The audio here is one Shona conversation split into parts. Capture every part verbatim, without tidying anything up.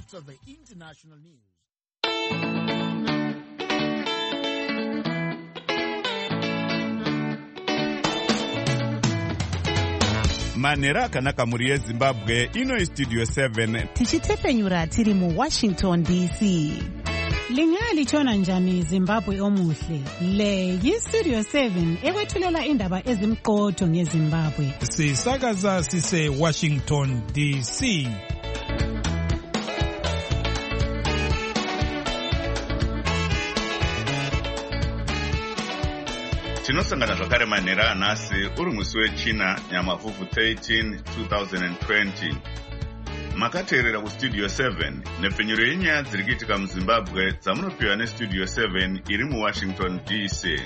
after the international news. Manera akanaka muri yeZimbabwe ino studio seven tichitefenyura tiri mu Washington D C. Lingali chona njani Zimbabwe omuhle. Le yi Studio seven ekwethulela indaba ezimqotho ngeZimbabwe. Sisakaza sise Washington D C. Tinosangana zvakare manhera anhasi uri musi wechina nyamavhuvhu thirteen twenty twenty. Makateerera kustudio seven nepfenyuro yenyaya dziri kuitika muZimbabwe dzamunopiwa nestudio seven iri muWashington D C.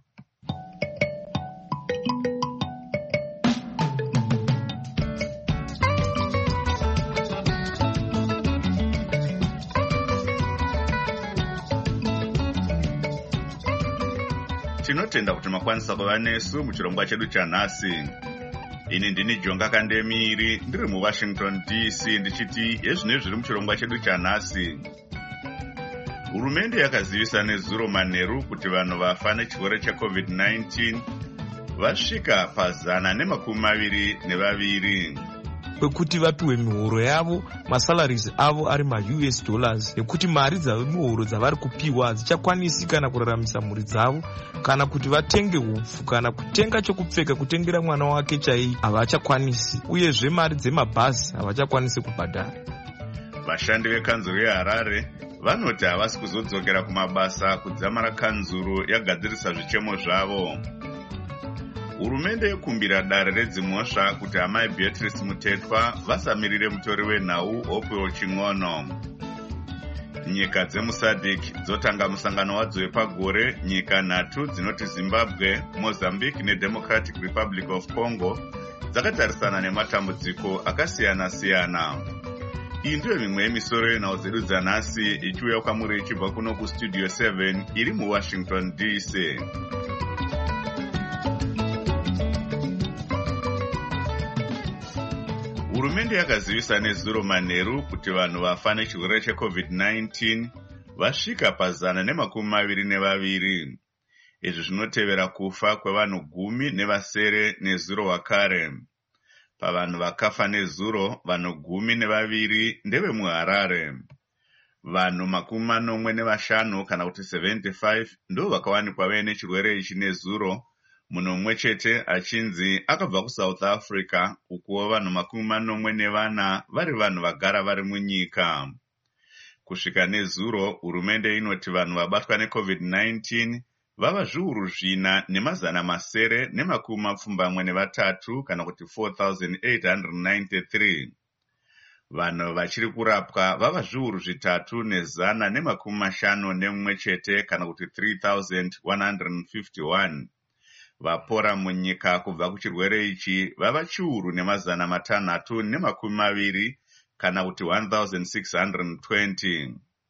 Tinotenda kuti makwanisa kuva nesu muchirongwa chedu chanhasi. Ini ndini Jonga Kandemiri ndiri muWashington D C ndichiti ezvine zviri muchirongwa chedu chanhasi. Hurumende yakazivisa nezuro manheru kuti vanhu vafa nechirwere checovid nineteen vasvika pazana nemakumi maviri nevaviri. Kwekuti vapiwe mihoro yavo, masalaries avo ari ma-U S dollars, nekuti mari dzavemihoro dzavari kupiwa dzichakwanisi kana kuraramisa mhuri dzavo, kana kuti vatenge hupfu kana kutenga chokupfeka kutengera mwana wake chai havachakwanisi, uyezve mari dzemabhazi havachakwanisi kubhadhara. Vashandi vekanzuro yeHarare vanoti havasi kuzodzokera kumabasa kudzamara kanzuro yagadzirisa zvichemo zvavo. Hurumende yekumbira dare redzimhosva kuti amai Beatrice Mutetwa vasamirire mutori wenhau Hopewell Ching'ono. Nyika dzemuSADC dzotanga musangano wadzo wepagore. Nyika nhatu dzinoti Zimbabwe, Mozambique neDemocratic Republic of Congo dzakatarisana nematambudziko akasiyana-siyana. Iyi ndiyo mimwe yemisoro yenhau dzedu dzanhasi ichiuya kwamuri ichibva kuno kustudio seven iri muWashington D C. Hurumende yakazivisa nezuro manheru kuti vanhu vafa nechirwere checovid nineteen vasvika pazana nemakumi maviri nevaviri. Izvi zvinotevera kufa kwevanhu gumi nevasere nezuro wakare. Pavanhu vakafa nezuro, vanhu gumi nevaviri ndeve muHarare. Vanhu makumi manomwe nevashanu kana kuti seventy-five ndo vakawanikwa vaine chirwere ichi nezuro. Muno umwe chete achinzi akabva kuSouth Africa, ukuwo vanhu makumi manomwe nevana vari vanhu vagara vari munyika. Kusvika nezuro, hurumende inoti vanhu vabatwa necovid nineteen vava zviuru zvina nemazana masere nemakumi mapfumbamwe nevatatu kana kuti four thousand eight hundred ninety-three. Vanhu vachiri kurapwa vava zviuru zvitatu nezana nemakumi mashanu nemumwe chete kana kuti three thousand one hundred fifty-one. Vapora munyika kubva kuchirwere ichi vava chiuru nemazana matanhatu nemakumi maviri kana kuti one thousand six hundred twenty.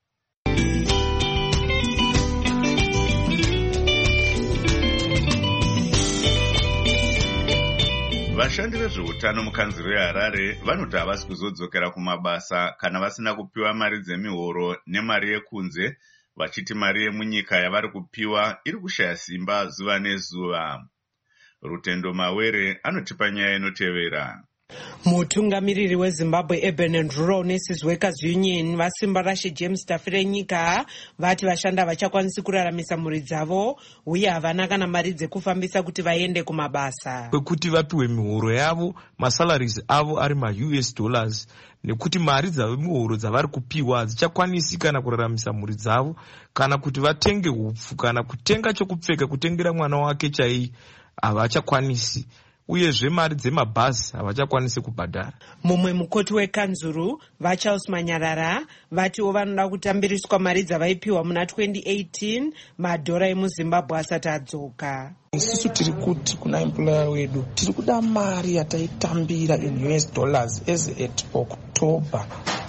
Vashandi vezveutano mukanzuro yeHarare vanoti havasi kuzodzokera kumabasa kana vasina kupiwa mari dzemihoro nemari yekunze, vachiti mari yemunyika yavari kupiwa iri kushaya simba zuva nezuva. Rutendo Mawere anotipa nyaya inotevera. Mutungamiriri weZimbabwe Urban and Rural Nurses Workers Union vasimba rashe James Tafire nyika vati vashanda vachakwanisi kuraramisa mhuri dzavo uye havana kana mari dzekufambisa kuti vaende kumabasa. Kwekuti vapiwe mihoro yavo, masalaries avo ari ma-U S dollars, nekuti mari dzavemihoro dzavari kupiwa dzichakwanisi kana kuraramisa mhuri dzavo, kana kuti vatenge hupfu kana kutenga chokupfeka kutengera mwana wake chai havachakwanisi, uyezve mari dzemabhazi havachakwanisi kubhadhara. Mumwe mukoti wekanzuru vaCharles Manyarara vatiwo vanoda kutambiriswa mari dzavaipiwa muna twenty eighteen madhora emuZimbabwe asati adzoka. Isusu tiri kuti kuna employer wedu tiri kuda mari yataitambira in U S dollars as at October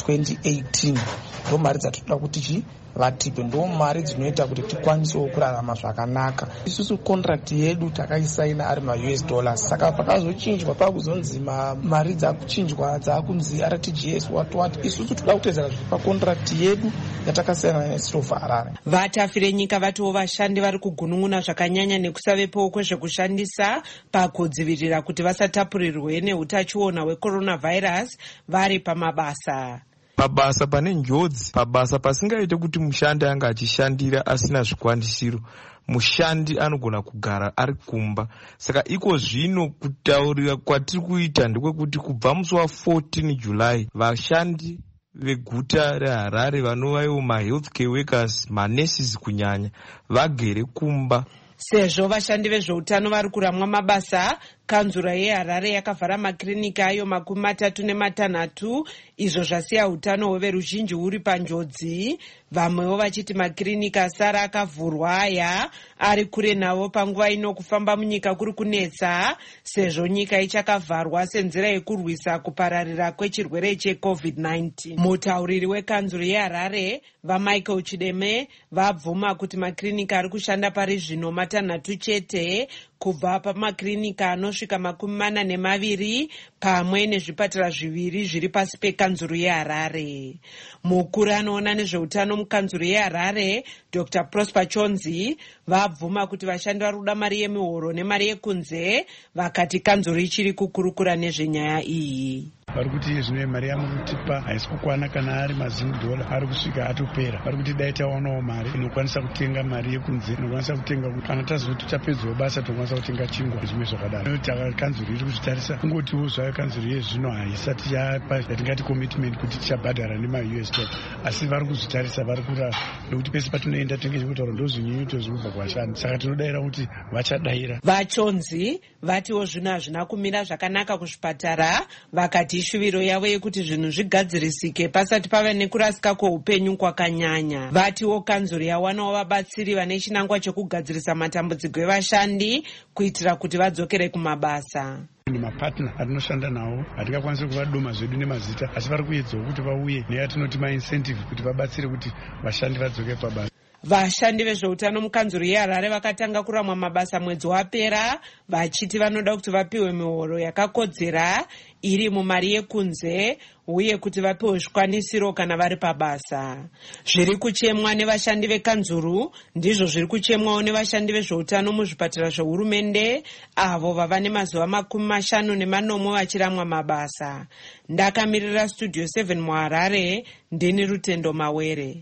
twenty eighteen. Ndo mari dzatoda kuti chi vatipe, ndo mari dzinoita kuti tikwanisewo kurarama zvakanaka. Isusu contract yedu takaisaina ari ma-U S dollars, saka pakazochinjwa pakuzonzi mari dzakuchinjwa dzakunzi R T G S what what. Isusu toda kutedzera zviri pacontract yedu yatakasaina neCity of Harare. Vatafi venyika vatiwo vashandi vari kugunun'una zvakanyanya nekusavepowo kwezvekushandisa pakudzivirira kuti vasatapurirwe neutachiona hwecoronavirus vari pamabasa. Pabasa pane njodzi, pabasa pasingaite kuti mushandi anga achishandira asina zvikwanisiro, mushandi anogona kugara ari kumba. Saka iko zvino kutaurira kwatiri kuita ndekwekuti kubva musi wa14 July vashandi veguta reHarare vanovaiwo ma-healthcare workers, ma-nurses kunyanya, vagere kumba. Sezvo vashandi vezveutano vari kuramwa mabasa, kanzura yeHarare yakavhara makirinika ayo makumi matatu nematanhatu, izvo zvasiya utano hweveruzhinji huri panjodzi. Vamwewo vachiti makirinika asara akavhurwa aya ari kure navo panguva ino kufamba munyika kuri kunetsa, sezvo nyika ichakavharwa senzira yekurwisa kupararira kwechirwere checovid nineteen. Mutauriri wekanzuro yeHarare vaMichael Chideme vabvuma kuti makirinika ari kushanda pari zvino matanhatu chete kubva pamakirinika anosvika makumi mana nemaviri pamwe nezvipatara zviviri zviri pasi pekanzuro yeHarare. Mukuru anoona nezveutano mukanzuro yeHarare Doctor Prosper Chonzi vabvuma kuti vashandi vari kuda mari yemihoro nemari yekunze, vakati kanzuro ichiri kukurukura nezvenyaya iyi. Vari kuti zvino mari yamutipa haisi kukwana, kana ari mazini dhola ari kusvika atopera. Vari kuti dai tawanawo mari inokwanisa kutenga mari yekunze, inokwanisa kutenga kuti kana tazoti tapedzawo basa tokwanisa kutenga chingwa zvimwe zvakadaro. Kanzuro iri kuzvitarisa kungotiwo zvayo kanzuro yezvino haisati yapa yatingati commitment kuti tichabhadhara nema-U S dollar, asi vari kuzvitarisa, vari kura nekuti pese patinoenda tinenge chikutaura ndozvinyunyuto zvinobva kuvashandi, saka tinodayira kuti vachadayira. Vachonzi vatiwo zvino hazvina kumira zvakanaka kuzvipatara, vakati shuviro yavo yekuti zvinhu zvigadzirisike pasati pava nekurasika kweupenyu kwakanyanya. Vatiwo kanzuro yawanawo vabatsiri vane chinangwa chekugadzirisa matambudziko evashandi kuitira kuti vadzokere kumabasa. Mapatna atinoshanda nawo hatingakwanisi kuvadoma zvedu nemazita, asi vari kuedzawo kuti vauye neyatinoti ma-incentive kuti vabatsire kuti vashandi vadzoke pabasa. Vashandi vezveutano mukanzuro yeHarare vakatanga kuramwa mabasa mwedzi wapera, vachiti vanoda kuti vapiwe mihoro yakakodzera iri mumari yekunze uye kuti vapiwe zvikwanisiro kana vari pabasa. Zviri kuchemwa nevashandi vekanzuru ndizvo zviri kuchemwawo nevashandi vezveutano muzvipatara zvehurumende, avo vava nemazuva makumi mashanu nemanomwe vachiramwa mabasa. Ndakamirira Studio seven muHarare, ndini Rutendo Mawere.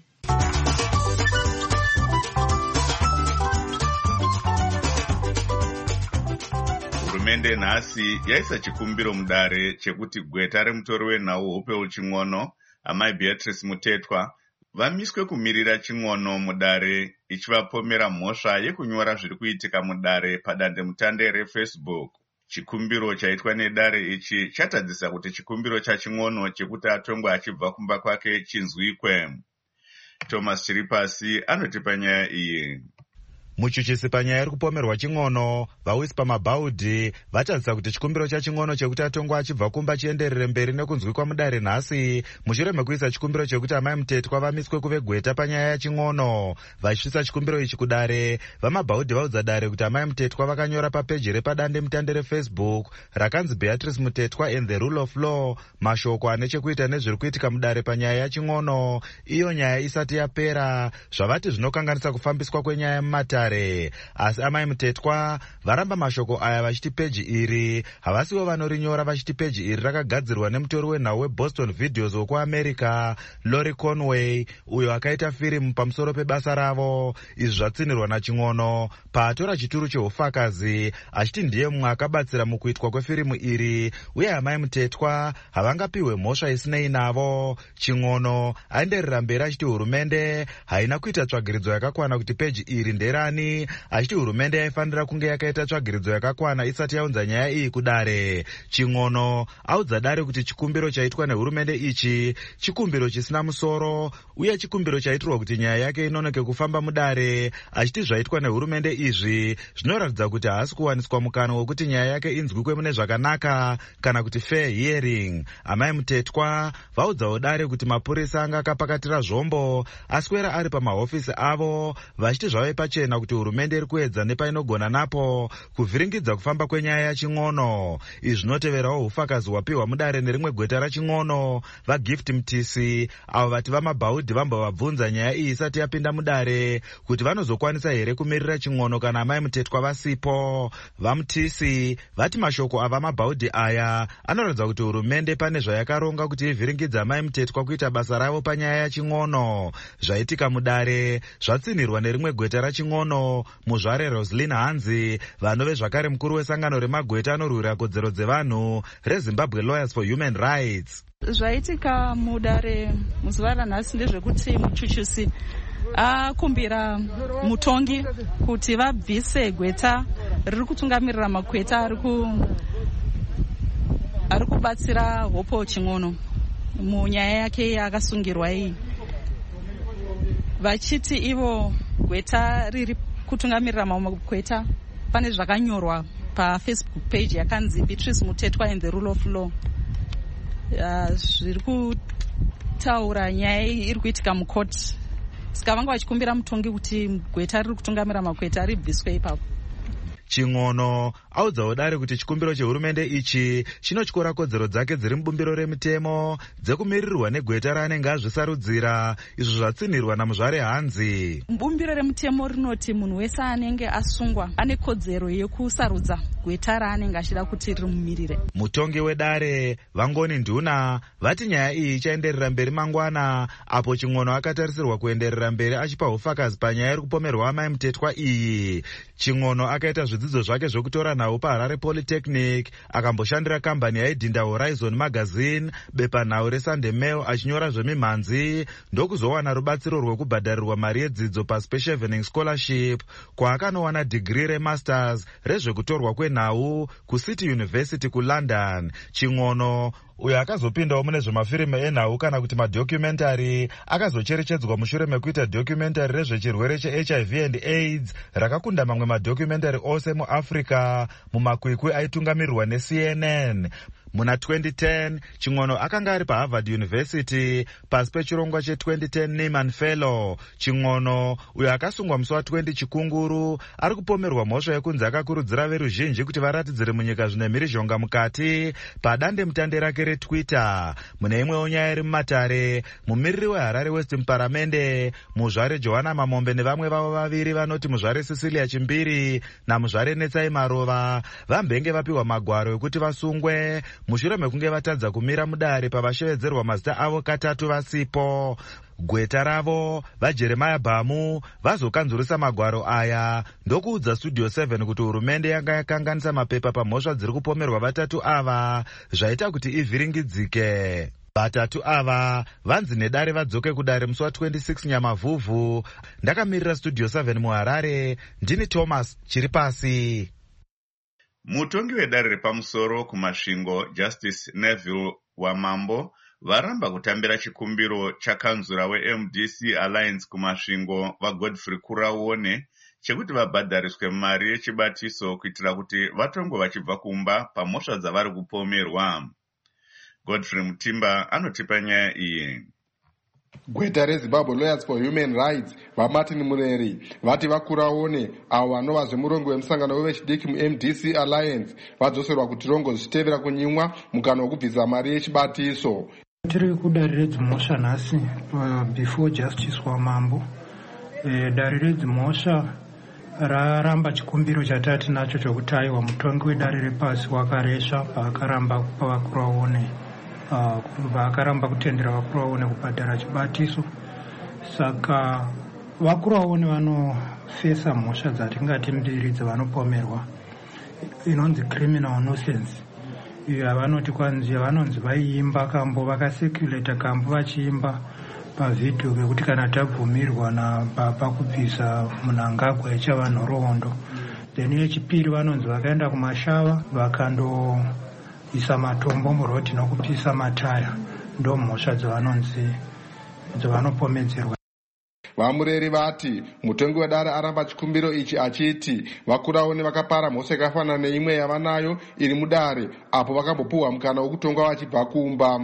Hurumende nhasi yaisa chikumbiro mudare chekuti gweta remutori wenhau Hopewell Ching'ono, amai Beatrice Mutetwa, vamiswe kumirira Ching'ono mudare, ichivapomera mhosva yekunyora zviri kuitika mudare padandemutande reFacebook. Chikumbiro chaitwa nedare ichi chatadzisa kuti chikumbiro chaChing'ono chekuti atongwe achibva kumba kwake chinzwikwe. Thomas Chiripasi anotipa nyaya iyi. Muchuchisi panyaya iri kupomerwa Ching'ono, vawisi pamabhaudhi vatadzisa kuti chikumbiro chaChing'ono chekuti atongwa achibva kumba chienderere mberi nekunzwikwa mudare nhasi, mushure mekuisa chikumbiro chekuti amai Mutetwa vamiswe kuve gweta panyaya yaChing'ono. Vachisvitsa chikumbiro ichi kudare, vamabhaudhi vaudza dare kuti amai Mutetwa vakanyora papeji repadande mutande reFacebook rakanzi Beatrice Mutetwa and the rule of law, mashoko ane chekuita nezviri kuitika mudare panyaya yaChing'ono, iyo nyaya isati yapera, zvavati zvinokanganisa kufambiswa kwenyaya mumatare. Asi amai Mutetwa varamba mashoko aya vachiti peji iri havasiwo vanorinyora, vachiti peji iri rakagadzirwa nemutori wenhau weBoston Videos wekuAmerica Lori Conway, uyo akaita firimu pamusoro pebasa ravo. Izvi zvatsinirwa naChing'ono paatora chituru cheufakazi, achiti ndiye mumwe akabatsira mukuitwa kwefirimu iri, uye amai Mutetwa havangapiwe mhosva isinei navo. Ching'ono aenderera mberi achiti hurumende haina kuita tsvagiridzo yakakwana kuti peji iri nderani mangwanani, achiti hurumende yaifanira kunge yakaita tsvagiridzo yakakwana isati yaunza nyaya iyi kudare. Ching'ono audza dare kuti chikumbiro chaitwa nehurumende ichi chikumbiro chisina musoro uye chikumbiro chaitirwa kuti nyaya yake inonoke kufamba mudare, achiti zvaitwa nehurumende izvi zvinoratidza kuti haasi kuwaniswa mukana wekuti nyaya yake inzwikwe mune zvakanaka kana kuti fair hearing. Amai Mutetwa vaudzawo dare kuti mapurisa anga akapakatira zvombo aswera ari pamahofisi avo vachiti zvave pachena kuti hurumende iri kuedza nepainogona napo kuvhiringidza kufamba kwenyaya yaChing'ono. Izvi zvinoteverawo hufakazi hwapiwa mudare nerimwe gweta raChing'ono vaGift Mtisi, avo vati vamabhaudhi vamba vabvunza nyaya iyi isati yapinda mudare kuti vanozokwanisa here kumirira Ching'ono kana amai Mutetwa vasipo. VaMtisi vati mashoko avamabhaudhi aya anoratidza kuti hurumende pane zvayakaronga kuti ivhiringidza amai Mutetwa kuita basa ravo panyaya yaChing'ono. Zvaitika mudare zvatsinirwa nerimwe gweta raChing'ono, muzvare Roslyn Hanzi, vanove zvakare mukuru wesangano remagweta anorwira kodzero dzevanhu reZimbabwe Lawyers for Human Rights. Zvaitika mudare muzuva ranhasi ndezvekuti muchuchusi akumbira mutongi kuti vabvise gweta riri kutungamirira makweta ari kubatsira Hope Ching'ono munyaya yake yakasungirwa iyi, vachiti ivo gweta riri kutungamirira makweta pane zvakanyorwa paFacebook page yakanzi Beatrice Mutetwa and the Rule of Law. Zviri kutaura nyaya iri kuitika mukoti, saka vanga vachikumbira mutongi kuti gweta riri kutungamira makweta ribviswe ipapo. Ching'ono audzawo dare kuti chikumbiro chehurumende ichi chinotyora kodzero dzake dziri mubumbiro remitemo dzekumirirwa negweta raanenge azvisarudzira, izvo zvatsinirwa namuzvare Hanzi. Bumbiro remitemo rinoti munhu wese anenge asungwa ane kodzero yekusarudza gweta raanenge achida kuti rimumirire. Mutongi wedare Vangoni Nduna vati nyaya iyi ichaenderera mberi mangwana, apo Ching'ono akatarisirwa kuenderera mberi achipa hufakazi panyaya iri kupomerwa amai Mutetwa iyi. Ching'ono akaita zvidzidzo zvake zvokutora nhau paHarare Polytechnic, akamboshandira kambani yaidhinda Horizon Magazine, bepanhau reSunday Mail achinyora zvemimhanzi, ndokuzowana rubatsiro rwekubhadharirwa mari yedzidzo paSpecial Evening Scholarship, kwaakanowana digiri remasters rezvekutorwa kwenhau kuCity University kuLondon. Ching'ono uyo akazopindawo mune zvemafirimu enhau kana kuti madocumentary akazocherechedzwa mushure mekuita documentary rezvechirwere cheH I V and AIDS rakakunda mamwe madocumentary ose muAfrica mumakwikwi aitungamirirwa neC N N. Muna twenty ten Ching'ono akanga ari paHarvard University pasi pechirongwa che-twenty ten Nieman Fellow. Ching'ono uyo akasungwa musi wa-twenty Chikunguru ari kupomerwa mhosva yekunzi akakurudzira veruzhinji kuti varatidzire munyika zvine mhirizhonga mukati padande mutande rake reTwitter. Mune imwewo nyaya iri mumatare, mumiriri weHarare West muparamende muzvare Johanna Mamombe nevamwe vavo vaviri vanoti muzvare Cecilia Chimbiri namuzvare Netsai Marova vambenge vapiwa magwaro ekuti vasungwe mushure mekunge vatadza kumira mudare pavashevedzerwa mazita avo katatu vasipo. Gweta ravo vaJeremiah Bhamu vazokanzurisa magwaro aya ndokuudza Studio seven kuti hurumende yanga yakanganisa mapepa pamhosva dziri kupomerwa vatatu ava zvaita kuti ivhiringidzike. Vatatu ava vanzi nedare vadzoke kudare musi wa-twenty-six Nyamavhuvhu. Ndakamirira Studio seven muHarare, ndini Thomas Chiripasi. Mutongi wedare repamusoro kumasvingo Justice Neville Wamambo varamba kutambira chikumbiro chakanzura weM D C Alliance kumasvingo vaGodfrey Kuraone chekuti vabhadhariswe mari yechibatiso kuitira kuti vatongwe vachibva kumba pamhosva dzavari kupomerwa. Godfrey Mutimba anotipa nyaya iyi. Gweta reZimbabwe Lawyers for Human Rights vaMartin Mureri vati vakuraone avo vanova zvemurongo wemusangano wevechidiki muM D C Alliance vadzoserwa kuti rongo zvichitevera kunyimwa mukana wekubvisa mari yechibatiso. Tiri kudare redzimhosva nhasi before Justice Wamambo. E, dare redzimhosva raramba chikumbiro chatati nacho chokutaiwa mutongi wedare repasi wakaresva paakaramba kupa vakuraone Uh, vakaramba kutendera vakuraone kubhadhara chibatiso. Saka vakuraone vanofesa mhosva dzatingati mbiri dzavanopomerwa inonzi criminal nuisance. Iyo vanoti kwanzi vanonzi vaiimba kambo vakasecurata kambo vachiimba pavhidhiyo kekuti kana tabvumirwa napakubvisa Mnangagwa ichava nhoroondo. Then yechipiri vanonzi vakaenda kumashava vakandoisa matombo murodhi nokupisa mataya. Ndo mhosva dzavanonzi dzavanopomedzerwa. Vamureri vati mutongi wedare aramba chikumbiro ichi achiti vakuraone vakapara mhosva yakafanana neimwe yavanayo iri mudare apo vakambopuhwa mukana wokutongwa vachibva kumba.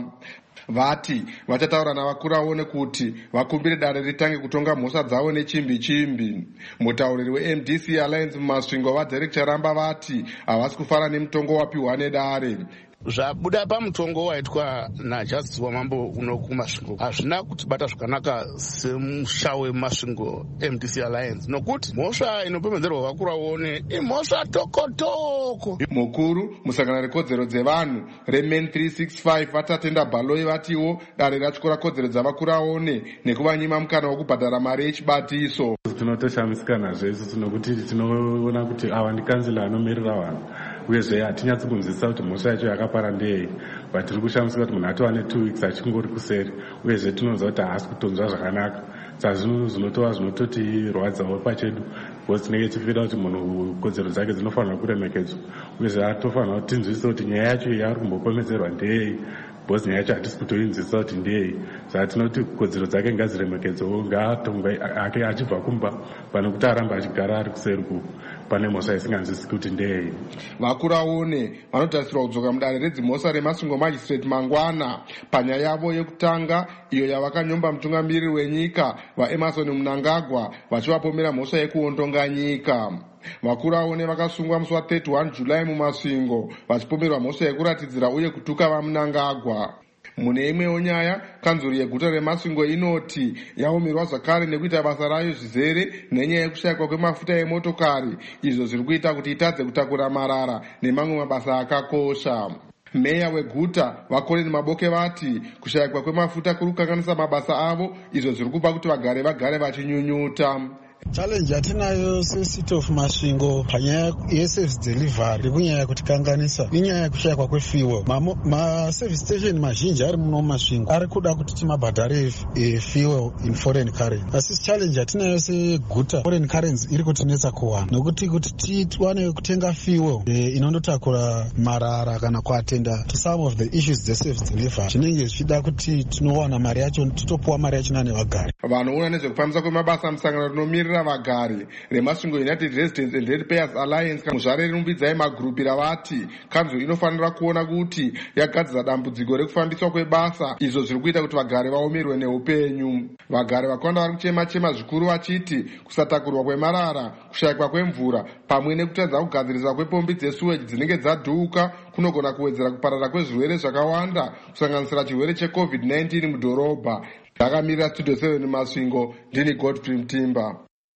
Vati vachataura navakuraone kuti vakumbire dare ritange kutonga mhosva dzavo nechimbi chimbi. Mutauriri we-M D C Alliance mumasvingo vaDerek Charamba vati havasi kufara nemutongo wapiwa nedare. Zvabuda pamutongo waitwa naJustice Wamambo uno kumasvingo hazvina kutibata zvakanaka semusha wemasvingo M D C Alliance nokuti mhosva inopemedzerwa vakuraone imhosva tokotoko. Mukuru musangano rekodzero dzevanhu remen three sixty-five vatatenda Baloyi vatiwo dare ratyora kodzero dzavakuraone nekuvanyima mukana wokubhadhara mari yechibatiso. Tinotoshamisika zvese nokuti tinoona kuti ava ndikansila anomirira vanhu uyezve hatinyatsi kunzwisisa kuti mhosva yacho yakapara ndei, but tiri kushamisika kuti munhu atova ne2 weeks achingori kuseri uyezve tinoziva kuti haasi kutonzwa zvakanaka. Saka zvinhu zvinotova zvinototirwadzawo pachedu because tinenge tichifira kuti munhu kodzero dzake dzinofanira kuremekedzwa uyezve atofanira kuti tinzwisise kuti nyaya yacho yaari kumbopomedzerwa ndei because nyaya yacho hatisi kutoinzwisisa kuti ndei. Saka tinoti kodzero dzake ngadziremekedzwewo, ngaatongwe ake achibva kumba pane kuti aramba achigara ari kuseri ku pane mhosva isinganzwisisi kuti ndei. Vakuraone vanotarisirwa kudzoka mudare redzimhosva remasvingo magistrate mangwana panyaya yavo yekutanga iyo yavakanyomba mutungamiriri wenyika vaEmmerson Mnangagwa vachivapomera mhosva yekuondonga nyika. Vakuraone vakasungwa musi wa31 July mumasvingo vachipomerwa mhosva yekuratidzira uye kutuka vaMnangagwa. Mune imwewo nyaya, kanzuri yeguta remasvingo inoti yaomerwa zvakare nekuita basa rayo zvizere nenyaya yekushayikwa kwemafuta emotokari, izvo zviri kuita kuti itadze kutakura marara nemamwe mabasa akakosha. Meya weguta vaKoleni Maboke vati kushayikwa kwemafuta kuri kukanganisa mabasa avo, izvo zviri kupa kuti vagare vagare vachinyunyuta. Challenge yatinayo seCity of Masvingo panyaya yeservice delivery kunyaya kutikanganisa inyaya yekushayikwa kwefuel. Maservice station mazhinji ari muno Masvingo ari kuda kuti timabhadhare fuel in foreign currency. Asi challenge yatinayo seguta foreign currency iri kutinetsa kuwana nokuti kuti tiwane kutenga fuel inondotakura marara kana kuatenda to some of the issues dzeservice delivery zvinenge zvichida kuti tinowana mari yacho titopuwa mari yacho nane vagari. Vanoona nezvekufambisa kwemabasa musangano rinomirira vagari remasvingo United Residents and Ratepayers Alliance muzvare rinumbidzai magurupira vati kanzuro inofanira kuona kuti yagadzira dambudziko rekufambiswa kwebasa, izvo zviri kuita kuti vagari vaomerwe neupenyu. Vagari vakawanda vari kuchema chema zvikuru vachiti kusatakurwa kwemarara, kushayikwa kwemvura pamwe nekutadza kugadziriswa kwepombi dzesuweji dzinenge dzadhuka kunogona kuwedzera kuparara kwezvirwere zvakawanda kusanganisira chirwere checovid nineteen mudhorobha. Ndakamirira Studio seven Masvingo, ndini Godfrey Mtimba.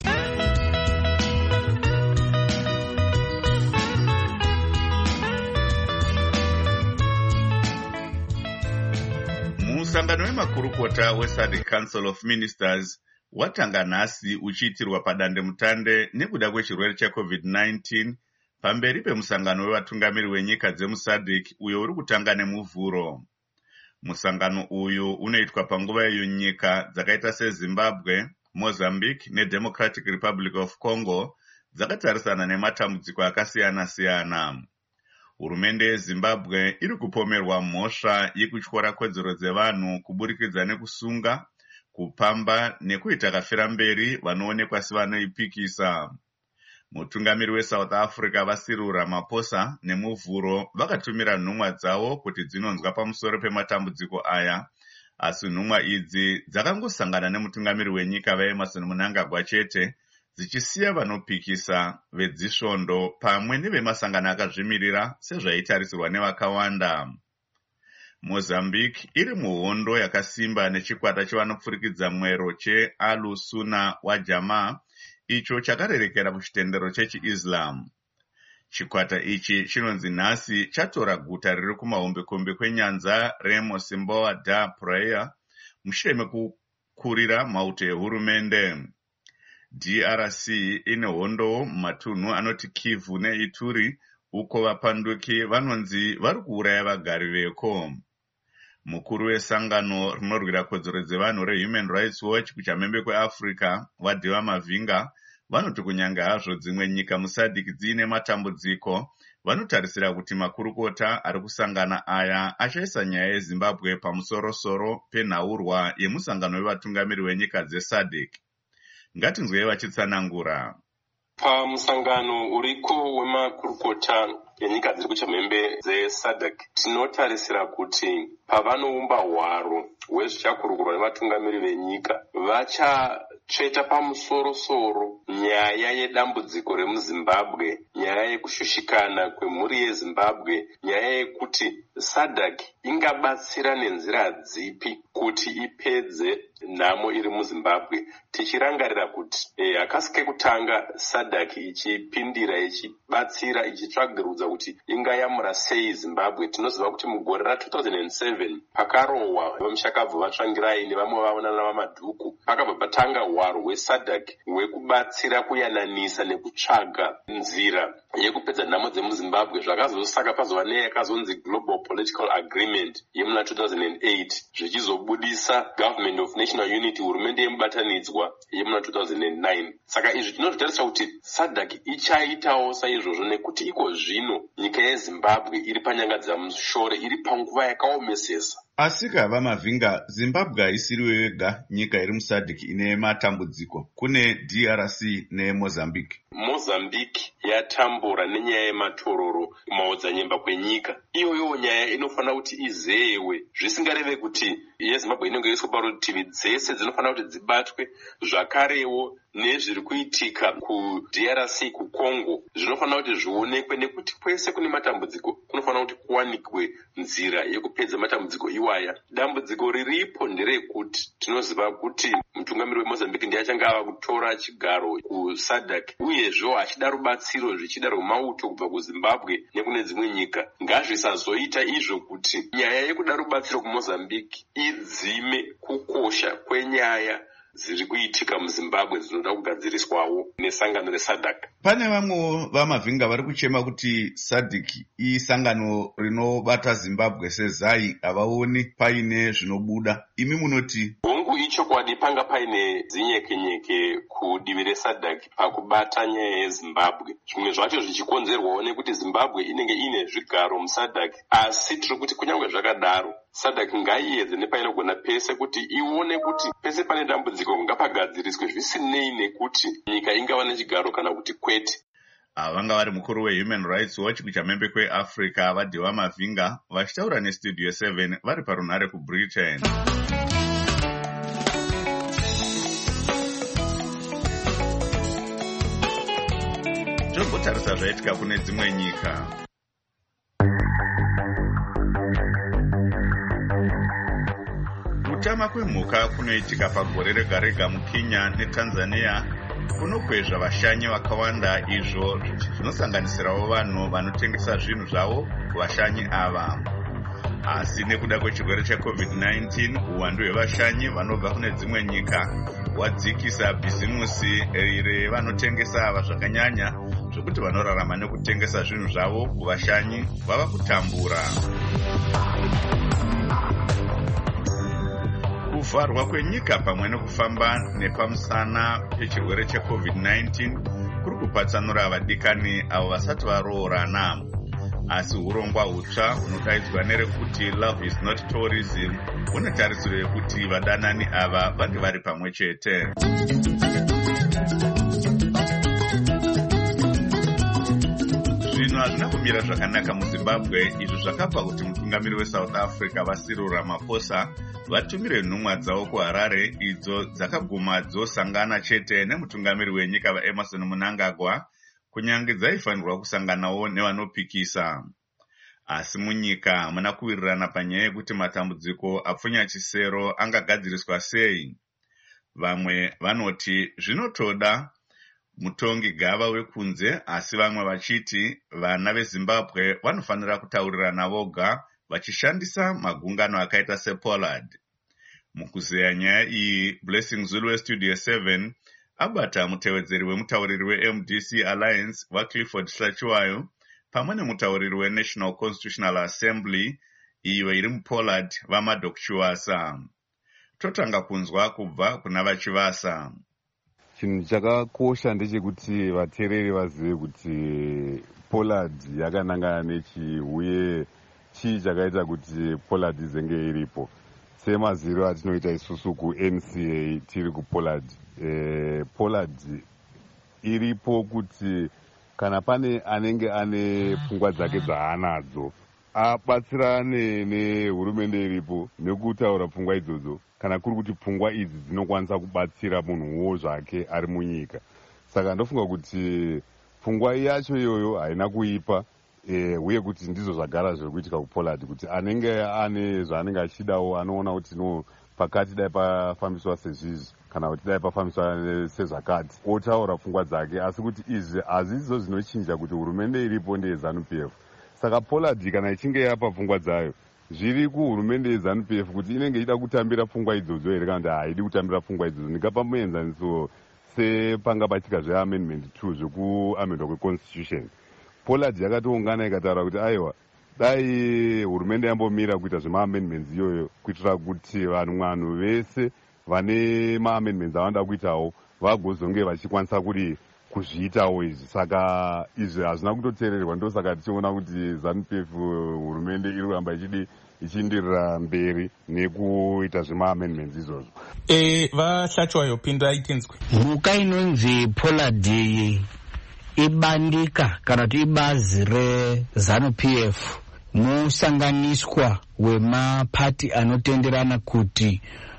Musangano wemakurukota weSADC Council of Ministers watanga nhasi uchiitirwa padande mutande nekuda kwechirwere checovid nineteen pamberi pemusangano wevatungamiri wenyika dzemuSADC uyo uri kutanga nemuvhuro. Musangano uyu unoitwa panguva iyo nyika dzakaita seZimbabwe, Mozambique neDemocratic Republic of Congo dzakatarisana nematambudziko akasiyana-siyana. Hurumende yeZimbabwe iri kupomerwa mhosva yekutyora kodzero dzevanhu kuburikidza nekusunga, kupamba nekuita kafira mberi vanoonekwa sevanoipikisa. Mutungamiri weSouth Africa Cyril Ramaphosa nemuvhuro vakatumira nhumwa dzavo kuti dzinonzwa pamusoro pematambudziko aya, asi nhumwa idzi dzakangosangana nemutungamiri wenyika vaEmmerson Mnangagwa chete, dzichisiya vanopikisa, vedzisvondo pamwe nevemasangano akazvimirira sezvaitarisirwa nevakawanda. Mozambique iri muhondo yakasimba nechikwata chevanopfurikidza mwero cheAlu Sunna waJamaa, icho chakarerekera kuchitendero chechiIslam. Chikwata ichi chinonzi nhasi chatora guta riri kumahombekombe kwenyanza reMocimboa da Praia mushure mekukurira mauto ehurumende. D R C ine hondo mumatunhu anoti Kivu neIturi, uko vapanduki vanonzi vari kuuraya vagari veko. Mukuru wesangano rinorwira kodzero dzevanhu reHuman Rights Watch kuchamhembe kweAfrica Wadhiwa Mavinga vanoti kunyange hazvo dzimwe nyika musadhiki dziine matambudziko, vanotarisira kuti makurukota ari kusangana aya achaisa nyaya yeZimbabwe pamusorosoro penhaurwa yemusangano wevatungamiri wenyika dzesadhiki. Ngatinzwei vachitsanangura. Pamusangano uriko wemakurukota enyika dziri kuchamhembe dzesadhiki tinotarisira kuti pavanoumba hwaro hwezvichakurukurwa nevatungamiri venyika vachatsveta pamusorosoro nyaya yedambudziko remuZimbabwe, nyaya yekushushikana kwemhuri yeZimbabwe, nyaya yekuti sadhiki ingabatsira nenzira dzipi kuti ipedze nhamo iri muZimbabwe, tichirangarira kuti e, akasike kutanga sadhiki ichipindira ichibatsira ichitsvagirudza kuti ingayamura sei Zimbabwe. Tinoziva kuti mugore ra two thousand seven pakarohwa vamushakabvu vatsvangirai nevamwe vaonana vamadhuku, pakabva patanga hwaro hwesadhiki hwekubatsira kuyananisa nekutsvaga nzira yekupedza nhamo dzemuZimbabwe, zvakazosaka pazova neyakazonzi Global Political Agreement yemuna two thousand eight zvichizobudisa Government of National Unity, hurumende yemubatanidzwa yemuna two thousand nine. Saka izvi tinozvitarisira kuti sadhiki ichaitawo saizvozvo nekuti iko zvino nyika yeZimbabwe iri panyanga dzamushore, iri panguva yakaomesesa. Asika vaMavinga, Zimbabwe haisiriwo yega nyika iri musadhiki ine matambudziko. Kune D R C neMozambique. Mozambique yatambura nenyaya yematororo kumaodzanyemba kwenyika. Iyoyo nyaya inofanira kuti izeyewe, zvisingareve kuti yeZimbabwe inenge iswa parutivi, dzese dzinofanira kuti dzibatwe. Zvakarewo nezviri kuitika kuD R C, kuCongo, zvinofanira kuti zvionekwe, nekuti kwese kune matambudziko kunofanira kuti kuwanikwe nzira yekupedza matambudziko iwaya. Dambudziko riripo nderekuti tinoziva kuti mutungamiri weMozambique ndiye achanga ava kutora chigaro kusadhiki, uyezvo achida rubatsiro zvichida rwemauto kubva kuZimbabwe nekune dzimwe nyika. Ngazvisazoita izvo kuti nyaya yekuda rubatsiro kuMozambique idzime kukosha kwenyaya dziri kuitika muZimbabwe dzinoda kugadziriswawo nesangano resadhiki. Pane vamwe vaMavinga vari kuchema kuti sadhiki isangano rinobata Zimbabwe sezai, havaoni paine zvinobuda. Imi munoti? Hongu ichokwadi panga paine zinyekenyeke kudivi resadhiki pakubata nyaya yeZimbabwe, zvimwe zvacho zvichikonzerwawo nekuti Zimbabwe inenge ine zvigaro musadhiki. Asi tiri kuti kunyange zvakadaro sadhiki ngaiedze nepainogona pese kuti ione kuti pese pane dambudziko ngapagadziriswe, zvisinei nekuti nyika ingava nechigaro kana kuti kwete. Vanga vari mukuru weHuman Rights Watch kuchamhembe kweAfrica Wadhiwa Mavinga vachitaura neStudio seven vari parunhare kuBritain. Tombotarisa zvaitika kune dzimwe nyika. Kutama kwemhuka kunoitika pagore rega rega muKenya neTanzania kunokwezva vashanyi vakawanda, izvo zvinosanganisirawo vanhu vanotengesa zvinhu zvavo kuvashanyi ava. Asi nekuda kwechirwere cheCovid nineteen, uwandu hwevashanyi vanobva kune dzimwe nyika hwadzikisa bhizimusi revanotengesa ava zvakanyanya, zvokuti vanorarama nekutengesa zvinhu zvavo kuvashanyi vava kutambura. Kuvharwa kwenyika pamwe nekufamba nepamusana pechirwere cheCovid nineteen kuri kupatsanura vadikani avo vasati varoorana. Asi urongwa hutsva hunodaidzwa nerekuti Love is not tourism hunotarisiro yekuti vadanani ava vange vari pamwe chete. Zvinhu hazvina kumira zvakanaka muZimbabwe, izvo zvakabva kuti mutungamiri weSouth Africa vaCyril Ramaphosa vatumire nhumwa dzavo kuHarare, idzo dzakaguma dzosangana chete nemutungamiri wenyika vaEmmerson Mnangagwa, kunyange dzaifanirwa kusanganawo nevanopikisa. Asi munyika hamuna kuwirirana panyaya yekuti matambudziko apfunya chisero angagadziriswa sei. Vamwe vanoti zvinotoda mutongi gava wekunze, asi vamwe vachiti vana veZimbabwe vanofanira kutaurirana voga vachishandisa magungano akaita sePollard. Mukuzeya nyaya iyi, Blessing Zulu weStudio seven abata mutevedzeri wemutauriri weM D C Alliance waClifford Hlachiwayo pamwe nemutauriri weNational Constitutional Assembly iyo iri muPollard vaMurdock Chiwasa. Totanga kunzwa kubva kuna vaChiwasa. Chinhu chakakosha ndechekuti vateereri vazive kuti Pollard yakanangana nechi uye chii chakaita kuti Pollard izenge iripo. Semaziro atinoita isusu kuN C A tiri kuPollard. E, Pollard iripo kuti kana pane anenge ane pfungwa dzake dzaanadzo abatsirane nehurumende iripo nekutaura pfungwa idzodzo, kana kuri kuti pfungwa idzi dzinokwanisa kubatsira munhuwo zvake ari munyika. Saka ndofunga kuti pfungwa yacho iyoyo haina kuipa, e, uye kuti ndizvo zvagara zviri kuitika kuPollard, kuti anenge ane zvaanenge achidawo anoona kuti no pakati dai pafambiswa sezvizvi kana kuti dai pafambiswa sezvakati, otaura pfungwa dzake, asi kuti izvi hazvizo zvinochinja kuti hurumende iripo ndeyezanu P F. Saka Pollard kana ichinge yapa pfungwa dzayo, zviri kuhurumende yezanu P F kuti inenge ichida kutambira pfungwa idzodzo here kana kuti haidi kutambira pfungwa idzodzo. Ndikapa muenzaniso sepanga paitika zveamendment two zvekuamendwa kweconstitution. Pollard yakatoungana ikataura kuti aiwa, dai hurumende yambomira kuita zvemaamendments iyoyo kuitira kuti vanhu vese vane maamendments avanoda kuitawo vagozonge vachikwanisa kuti kuzviitawo izvi. Saka izvi hazvina kutoteererwa, ndosaka tichiona kuti zanu P F hurumende iri kuramba ichidi ichindirira mberi nekuita zvemaamendments izvozvo. E, vaHlachiwayo pindurai tinzwe. Mhuka inonzi Pollard ibandika kana kuti ibazi rezanu P F musanganiswa wemapati anotenderana kuti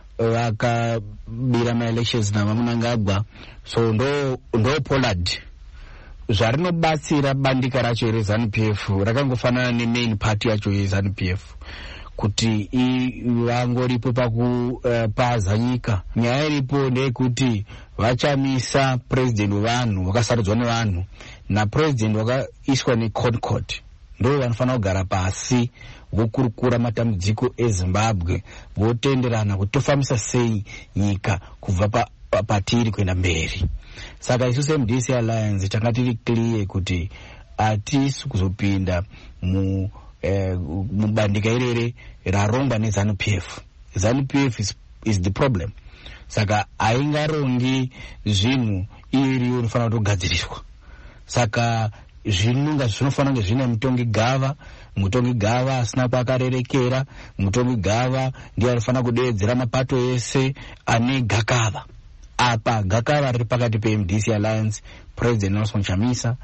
vakabira maelections navaMnangagwa. So ndo, ndo Pollard zvarinobatsira bandika racho rezanu P F rakangofanana nemain party yacho yezanu P F kuti vangoripo pakupaza nyika. Nyaya iripo ndeyekuti vachamisa president wevanhu wakasarudzwa nevanhu napresident wakaiswa neConcord. Ndo vanofanira kugara pasi vokurukura matambudziko eZimbabwe, votenderana kuti tofambisa sei nyika kubva pa, pa, patiri kuenda mberi. Saka isu seM D C Alliance tanga tiri clear kuti hatisi kuzopinda mu eh, mubandika irere rarongwa nezanu P F. ZANU P F is, is the problem. Saka haingarongi zvinhu iyo iriyo inofanira kutogadziriswa. Saka zvinunga zvinofanira kunge zvine mutongi gava, mutongi gava asina kwakarerekera, mutongi gava ndiye anofanira kudeedzera mapato ese ane gakava. Apa gakava riri pakati peM D C Alliance, President Nelson Chamisa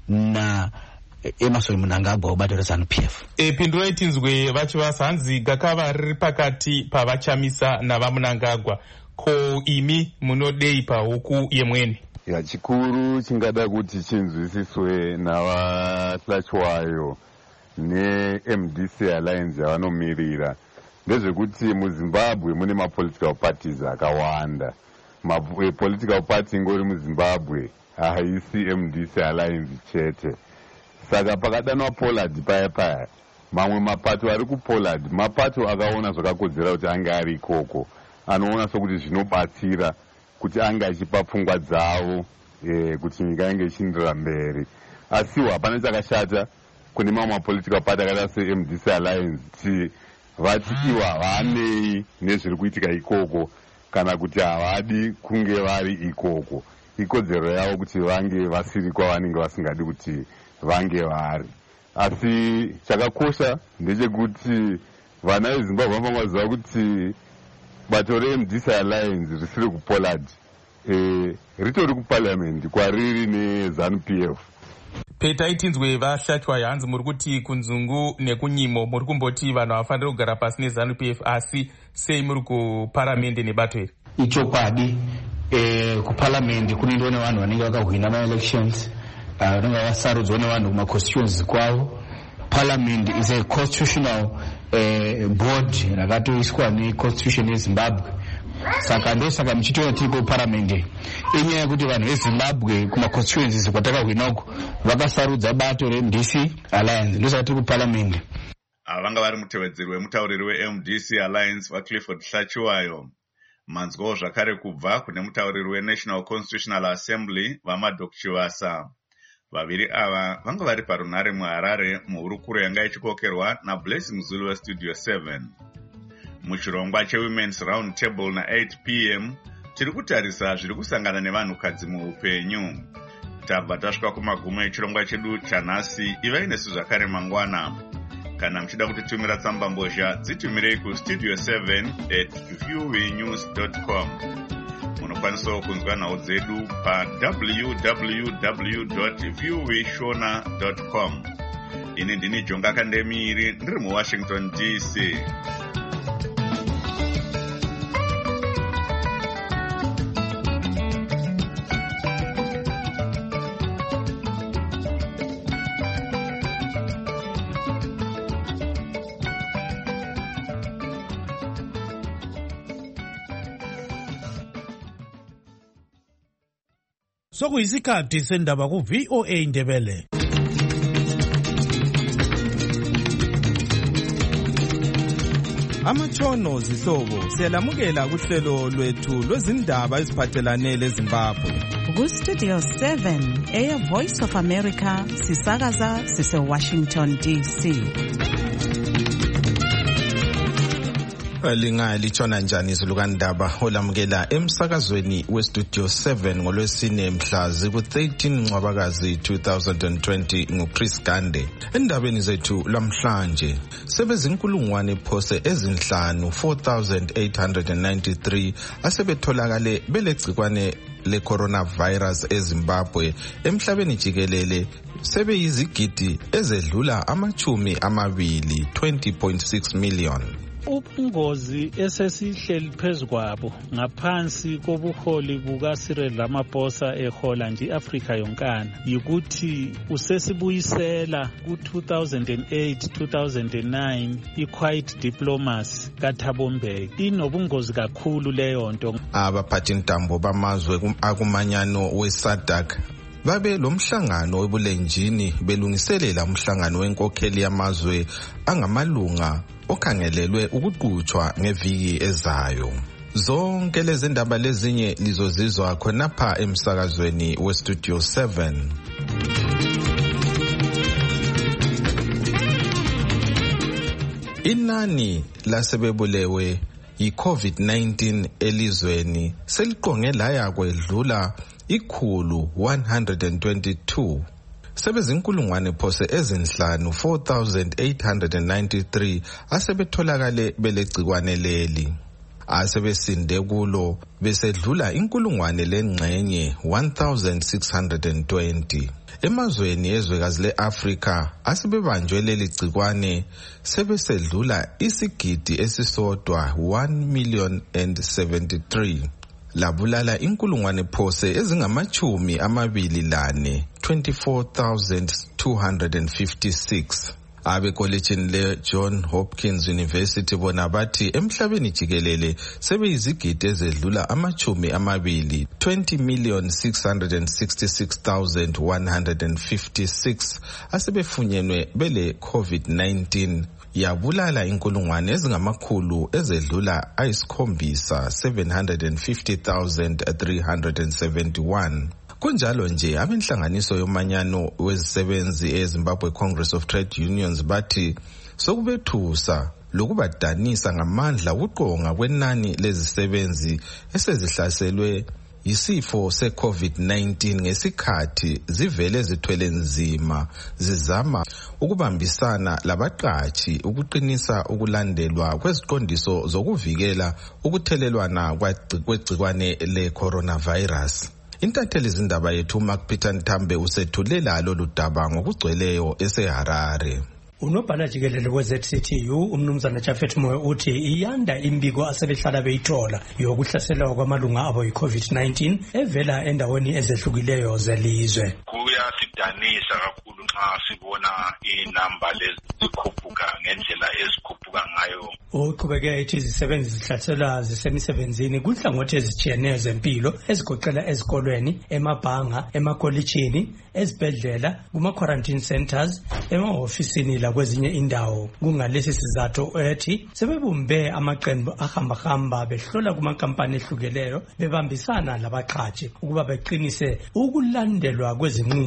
na Emmerson Mnangagwa ubato rezanu P F. E, pindurai tinzwe vaChiwasa, hanzi gakava riri pakati pavaChamisa navaMnangagwa. Ko imi munodei pahuku yemwene? Ya, chikuru chingada kuti chinzwisiswe navaHlachiwayo neM D C Alliance yavanomirira ndezvekuti muZimbabwe mune mapolitical parties akawanda. Mapolitical party ingori muZimbabwe haisi M D C Alliance chete. Saka pakadanwa Pollard paya paya, mamwe mapato ari kuPollard mapato akaona zvakakodzera kuti ange ari ikoko, anoona sokuti zvinobatsira kuti ange achipa pfungwa dzavo e, kuti nyika inge ichienderera mberi. Asiwo hapana chakashata kune mamwe mapolitical party akaita seM D C Alliance kuti vati iwo havanei nezviri kuitika ikoko kana kuti havadi kunge vari ikoko. Ikodzero yavo kuti vange vasiri kwavanenge vasingadi kuti vange vari. Asi chakakosha ndechekuti vana veZimbabwe vanofanira kuti bato reM D C Alliance risiri kuPollard, e, ritori kuparliament kwariri nezanu P F. Petai tinzwe vaHlachiwayo, hanzi muri kuti kunzungu nekunyimo muri kumboti vanhu havafaniri kugara pasi nezanu P F, asi sei muri kuparamende nebato iri? Ichokwadi, eh, kuparliament kunoendwa nevanhu vanenge vakahwina maelections, vanenge uh, vasarudzwa nevanhu kumaconstituencies kwavo. Parliament is a constitutional uh, board rakatoiswa neconstitution yeZimbabwe. Saka ndo saka muchitoona tiri kuparliament inyaya yekuti vanhu veZimbabwe kumaconstituencies kwatakahwina uko vakasarudza bato reM D C Alliance, ndo saka tiri kuparliament. Ava vanga vari mutevedzeri wemutauriri weM D C Alliance vaClifford Hlachiwayo. Manzwawo zvakare kubva kune mutauriri weNational Constitutional Assembly vaMurdock Chiwasa. Vaviri ava vanga vari parunhare muHarare muhurukuro yanga ichikokerwa naBlessing Zulu weStudio seven. Muchirongwa cheWomen's Round Table na eight p m tiri kutarisa zviri kusangana nevanhukadzi muupenyu. Tabva tasvika kumagumo echirongwa chedu chanhasi. Ivai nesu zvakare mangwana. Kana muchida kutitumira tsamba mbozha dzitumirei kustudio seven at viewnews dot com. Munokwanisawo kunzwa nhau dzedu pa w w w dot viewshona dot com. Ini ndini Jonga Kandemiri ndiri muWashington D C. Sokuyisikhathi sendaba ku V O A Ndebele. Amatshono zihlobo siyalamukela kuhlelo lwethu lwezindaba eziphathelane leZimbabwe. Ku Studio seven eya Voice of America sisakaza sise Washington D C. Linga litshona njani izulukandaba olamukela emsakazweni weStudio seven ngolwesine mhla ziku thirteen Ncwabakazi two thousand twenty nguChris Gande. Endabeni zethu lamhlanje sebezinkulungwane phose ezinhlanu four thousand eight hundred ninety-three asebetholakale belegcikwane le coronavirus eZimbabwe. Emhlabeni jikelele sebe yizigidi ezedlula amachumi amabili twenty point six million. Ubungozi esesihleli phezukwabo ngaphansi kobuholi buka Cyril Ramaphosa ehola nje iAfrika yonkana yikuthi usesibuyisela ku two thousand eight two thousand nine i-quiet diplomacy kaThabo Mbeki. Inobungozi kakhulu leyo nto. Abaphathi ntambo bamazwe akumanyano weSADC babe lomhlangano webulenjini belungiselela umhlangano wenkokheli yamazwe angamalunga okhangelelwe ukuqhutshwa ngeviki ezayo. Zonke lezi ndaba lezinye lizozizwa khonapha emsakazweni weStudio seven. Inani lasebebulewe yi-COVID nineteen elizweni seliqonge laya kwedlula ikhulu one hundred twenty-two. Sebezinkulungwane phose ezinhlanu four thousand eight hundred ninety-three asebetholakale belegcikwane leli. Asebesinde kulo besedlula inkulungwane lengxenye one thousand six hundred twenty. Emazweni ezwekazi leAfrika asebebanjwe leli gcikwane sebesedlula isigidi esisodwa one million and seventy-three. Labulala inkulungwane phose ezingamachumi amabili lane twenty-four thousand two hundred fifty-six. Abe kollegini le John Hopkins University bona bathi emhlabeni jikelele sebe yizigidi ezedlula amachumi amabili twenty million six hundred sixty-six thousand one hundred fifty-six asebefunyenwe bele COVID nineteen. Yabulala inkulungwane ezingamakhulu ezedlula ayisikhombisa seven hundred fifty thousand three hundred seventy-one. Kunjalo nje abenhlanganiso yomanyano wezisebenzi eZimbabwe Congress of Trade Unions bathi sokubethusa lokubadanisa ngamandla ukuqonga kwenani lezisebenzi esezihlaselwe yisifo se-COVID nineteen ngesikhathi zivele zithwele nzima zizama ukubambisana labaqatshi ukuqinisa ukulandelwa kweziqondiso zokuvikela ukuthelelwana kwegcikwane le-coronavirus. Intatheli zindaba yethu Mark Peter Ntambe usethulela lolu daba ngokugcweleyo eseHarare. Unobhala jikelele we-Z C T U umnumzana Jafet Moyo uthi iyanda imbiko asebehlala beyithola yokuhlaselwa kwamalunga abo yi-COVID nineteen evela endaweni ezehlukileyo zelizwe. Kuyasidanisa kakhulu nxa sibona inamba lezi zikhuphuka ngendlela ezikhuphuka ngayo. Uqhubeke ethi izisebenzi zihlaselwa zisemisebenzini kunhlangothi ezitshiyeneyo zempilo ezigoqela ezikolweni, emabhanga, emakolitshini, ezibhedlela, kuma-quarantine centers, emahofisini lakwezinye indawo. Kungalesi sizathu ethi sebebumbe amaqembu ahamba-hamba behlola kumakampani ehlukeleyo bebambisana labaqhatshi ukuba beqinise ukulandelwa kwezinqumo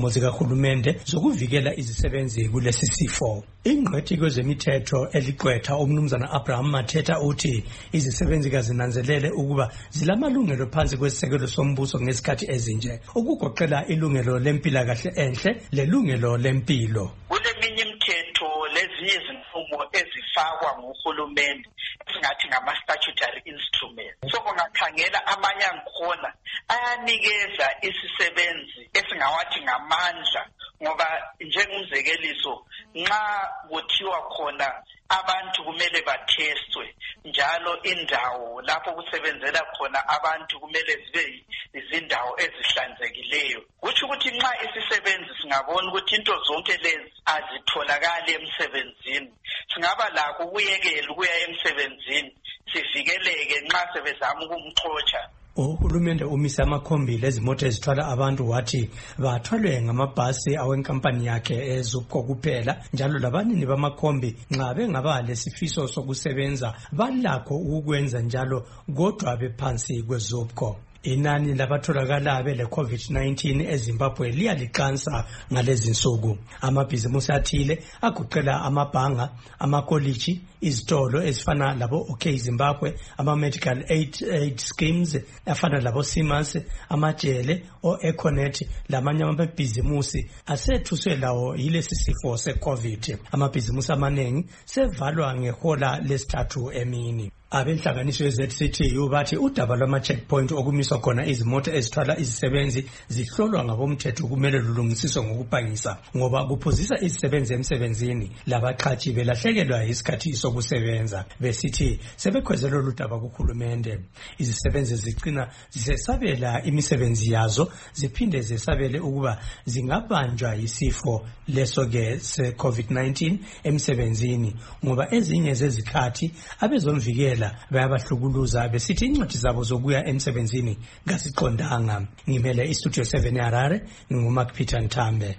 izinqumo zikahulumende zokuvikela izisebenzi kulesi sifo. Ingqwethi kwezemithetho eliqwetha umnumzana Abraham Mathetha uthi izisebenzi kazinanzelele ukuba zilamalungelo phansi kwesisekelo sombuso ngesikhathi ezinje, ukugoqela ilungelo lempilakahle enhle lelungelo lempilo. Kuleminye imithetho lezinye izinqumo ezifakwa nguhulumende singathi ngama-statutory instruments. So kungakhangela amanye angikhona ayanikeza isisebenzi esingawathi ngamandla, ngoba njengomzekeliso nxa kuthiwa khona abantu kumele bathestwe njalo indawo lapho kusebenzela khona abantu kumele zibe izindawo ezihlanzekileyo, kutsho ukuthi nxa isisebenzi singabona ukuthi into zonke lezi azitholakali emsebenzini, singaba lakho ukuyekela ukuya emsebenzini sivikeleke nxa sebezama ukumxotsha. Uhulumende umise amakhombile ezimoto ezithwala abantu wathi bathwalwe ngamabhasi awenkampani yakhe eZUPCO kuphela, njalo labanini bamakhombi nxa bengaba lesifiso sokusebenza balakho ukukwenza njalo kodwa bephansi kweZUPCO. Inani labatholakala bele COVID nineteen eZimbabwe liyaliqansa ngalezi nsuku. Amabhizimusi athile agoqela amabhanga, amakoliji, izitolo ezifana labo OK Zimbabwe, ama-medical aid, aid schemes afana labo Siemens, amajele o-Econet lamanye amabhizimusi asethuswe lawo yilesi sifo se-COVID. Amabhizimusi amaningi sevalwa ngehola lesithathu emini. Abenhlanganiso ye-Z C T U bathi udaba lwama-checkpoint okumiswa khona izimoto ezithwala izisebenzi zihlolwa ngabomthetho kumele lulungisiswe ngokuphangisa, ngoba kuphuzisa izisebenzi emsebenzini labaqhatshi belahlekelwa isikhathi sokusebenza. Besithi sebekhwezela lolu daba kuhulumende. Izisebenzi zigcina zisesabela imisebenzi yazo, ziphinde zesabele ukuba zingabanjwa yisifo leso-ke se-COVID nineteen emsebenzini, ngoba ezinye zezikhathi abezomvikela bayabahlukuluza besithi incwadi zabo zokuya emsebenzini ngasiqondanga. Ngimele iStudio seven eHarare, nguMark Peter Ntambe.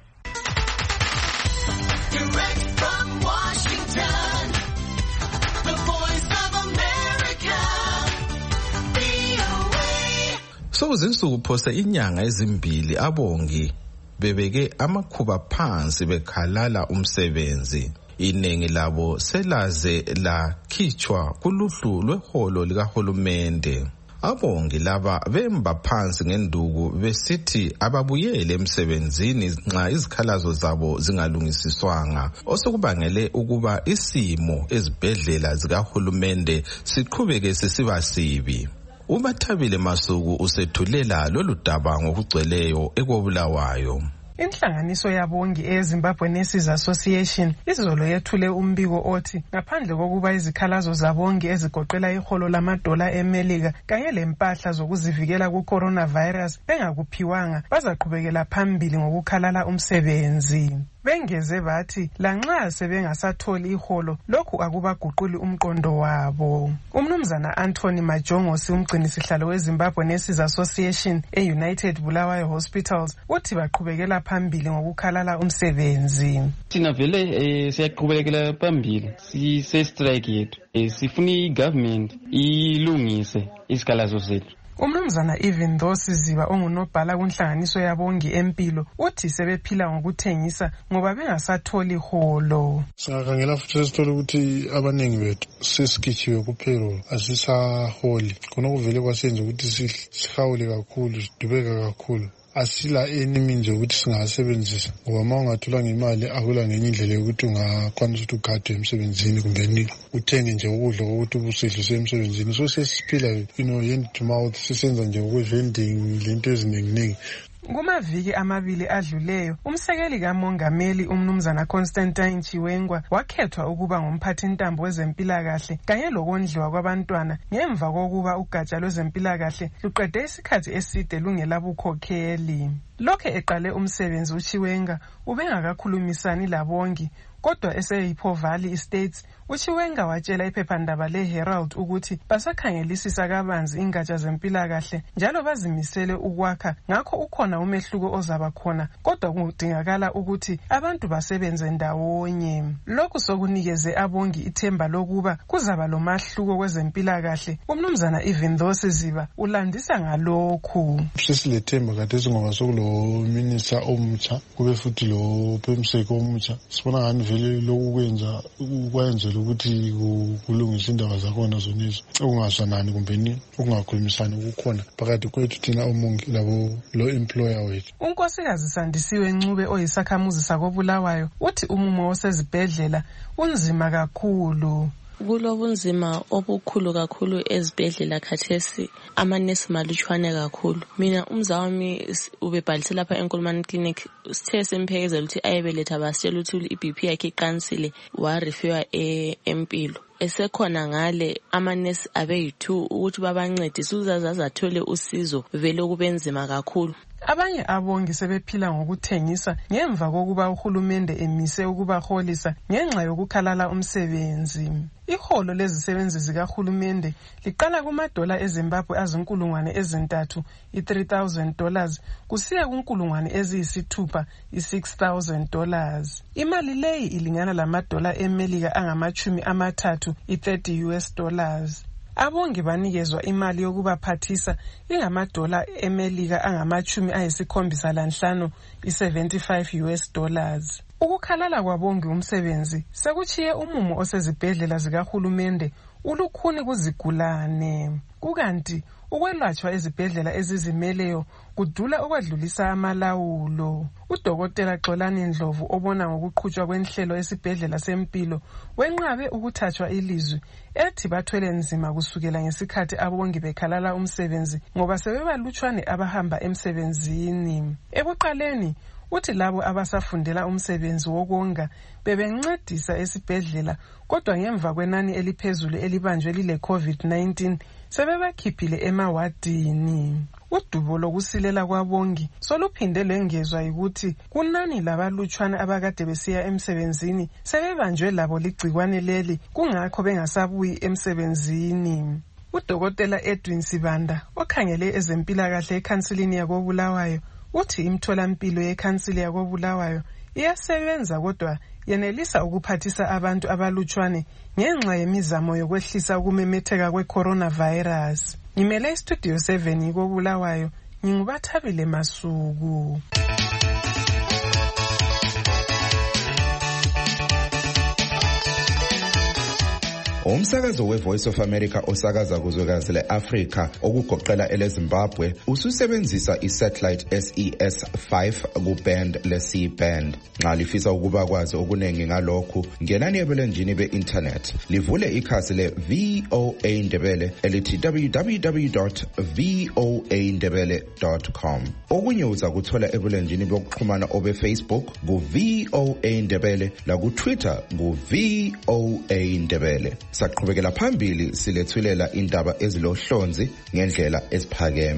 Sokuzinsuku phose inyanga ezimbili abongi bebeke amakhuba phansi bekhalala umsebenzi. Iningi labo selaze lakhitshwa kuluhlu lweholo likahulumende. Abongi laba bemba phansi ngenduku besithi ababuyele emsebenzini nxa izikhalazo zabo zingalungisiswanga, osekubangele ukuba isimo ezibhedlela zikahulumende siqhubeke sisiba sibi. UMathabile Masuku usethulela lolu daba ngokugcweleyo ekobulawayo. Inhlanganiso yabongi eZimbabwe Nurses Association izolo yethule umbiko othi ngaphandle kokuba izikhalazo zabongi ezigoqela iholo lamadola eMelika kanye lempahla zokuzivikela ku-coronavirus bengakuphiwanga, bazaqhubekela phambili ngokukhalala umsebenzi. Bengeze bathi lanxa sebengasatholi iholo lokhu akubaguquli umqondo wabo. Umnumzana Anthony Majongosi, umgcinisihlalo weZimbabwe Nurses Association e-United Bulawayo Hospitals, uthi baqhubekela phambili ngokukhalala umsebenzi. Thina vele eh, siyaqhubekela phambili sise strike yethu, eh, sifuna igovernment ilungise isikhalazo zethu. Umnumzana Even Ndosiziba ongunobhala kunhlanganiso yabongi empilo uthi sebephila ngokuthengisa ngoba bengasatholi holo. Singakhangela futhi sithola ukuthi abaningi bethu sesikitshiwe kuphela asisaholi. Khona kuvele kwasenza ukuthi sihawule kakhulu, sidubeka kakhulu. Asila enimi nje ukuthi singasebenzisa ngoba uma ungathola ngemali akula ngenye indlela yokuthi ungakwanisa ukuthi ugadwe emsebenzini kumbe uthenge nje ukudla ukuthi ubusidlise emsebenzini. So sesiphila you know hand to mouth, sisenza nje ukuvending lento eziningi. Kumaviki amabili adluleyo, umsekeli kamongameli umnumzana Constantine Chiwengwa wakhethwa ukuba ngumphathi ntambo wezempilakahle kanye lokondliwa kwabantwana ngemva kokuba ugatsha lwezempilakahle luqede isikhathi eside lungelabukhokheli. Lokhe eqale umsebenzi uChiwenga ubengakakhulumisani labongi, kodwa eseYippo Valley Estates uChiwenga watshela iphephandaba leHerald ukuthi basakhangelisisa kabanzi ingatsha zempilakahle njalo bazimisele ukwakha, ngakho ukhona umehluko ozaba khona, kodwa kudingakala ukuthi abantu basebenze ndawonye. Lokhu sokunikeze abongi ithemba lokuba kuzaba lomahluko kwezempilakahle. Umnumzana Even though Siziba ulandisa ngalokhu. Sesilethemba kade ngoba sokulo minister omutsha kube futhi lo Phemseko omutsha. Sibona ngani vele lokhu kwenza ukwenzela ukuthi kulungisa indaba zakhona zonizo. Okungasanani kumbe ni okungakhulumisana ukukhona phakathi kwethu thina omongi labo lo employer wethu. Unkosikazi Sandisiwe Ncube oyisakhamuzi sakobulawayo uthi umumo osezibhedlela unzima kakhulu. Kulobunzima obukhulu kakhulu ezibhedlela khathesi, amanesi malutshwane kakhulu. Mina umza wami ubebhalise lapha eNkulumane Clinic, sithe simphekeza ukuthi ayebeletha basitshela ukuthi i-B P yakhe iqansile, warifewa eMpilo. Esekhona ngale amanesi abeyi-two ukuthi babancedise uzazaza athole usizo, vele kubenzima kakhulu. Abanye abongi sebephila ngokuthengisa ngemva kokuba uhulumende emise ukubaholisa ngenxa yokukhalala umsebenzi. Iholo lezisebenzi zikahulumende liqala kumadola eZimbabwe azinkulungwane ezintathu, i-three thousand dollars, kusiya kunkulungwane eziyisithupha, i-six thousand dollars. Imali leyi ilingana lamadola eMelika angamachumi amathathu, i-thirty U S dollars. Abongi banikezwa imali yokubaphathisa ingamadola eMelika angamachumi ayisikhombisa lanhlanu, i-seventy-five U S dollars. Ukukhalala kwabongi umsebenzi sekuchiye umumo osezibhedlela zikahulumende ulukhuni kuzigulane. Kukanti ukwelatshwa ezibhedlela ezizimeleyo kudula okwadlulisa amalawulo. Udokotela Xolani Ndlovu obona ngokuqhutshwa kwenhlelo esibhedlela sempilo wenqabe ukuthathwa ilizwi ethi bathwele nzima kusukela ngesikhathi abongi bekhalala umsebenzi ngoba sebebalutshwane abahamba emsebenzini. Ekuqaleni uthi labo abasafundela umsebenzi wokonga bebencedisa esibhedlela, kodwa ngemva kwenani eliphezulu elibanjwe lile COVID nineteen sebebakhiphile emawadini. Udubo lokusilela kwabongi soluphinde lengezwa ukuthi kunani labalutshwana abakade besiya emsebenzini sebebanjwe labo ligcikwane leli, kungakho bengasabuyi emsebenzini. Udokotela Edwin Sibanda okhangele ezempilakahle ekhansilini yakobulawayo uthi imtholampilo yekhansili yakobulawayo iyasebenza, kodwa yenelisa ukuphathisa abantu abalutshwane ngenxa yemizamo yokwehlisa ukumemetheka kwe-coronavirus. Ngimele istudio seven yikobulawayo, ngingubathabile Masuku. Umsakazo we-Voice of America osakaza kuzwekazi le-Afrika okugoqela ele-Zimbabwe ususebenzisa i-satellite S E S five ku-band le-C band. Nxa lifisa ukuba kwazi okuningi ngalokhu, ngenani ebulenjini be-internet livule ikhasi le-V O A Ndebele elithi w w w dot v o a ndebele dot com. Okunye uza kuthola ebulenjini bokuxhumana obe-Facebook ku-V O A Ndebele laku-Twitter ku-V O A Ndebele. Saqhubekela phambili silethulela indaba ezilohlonzi ngendlela eziphakeme.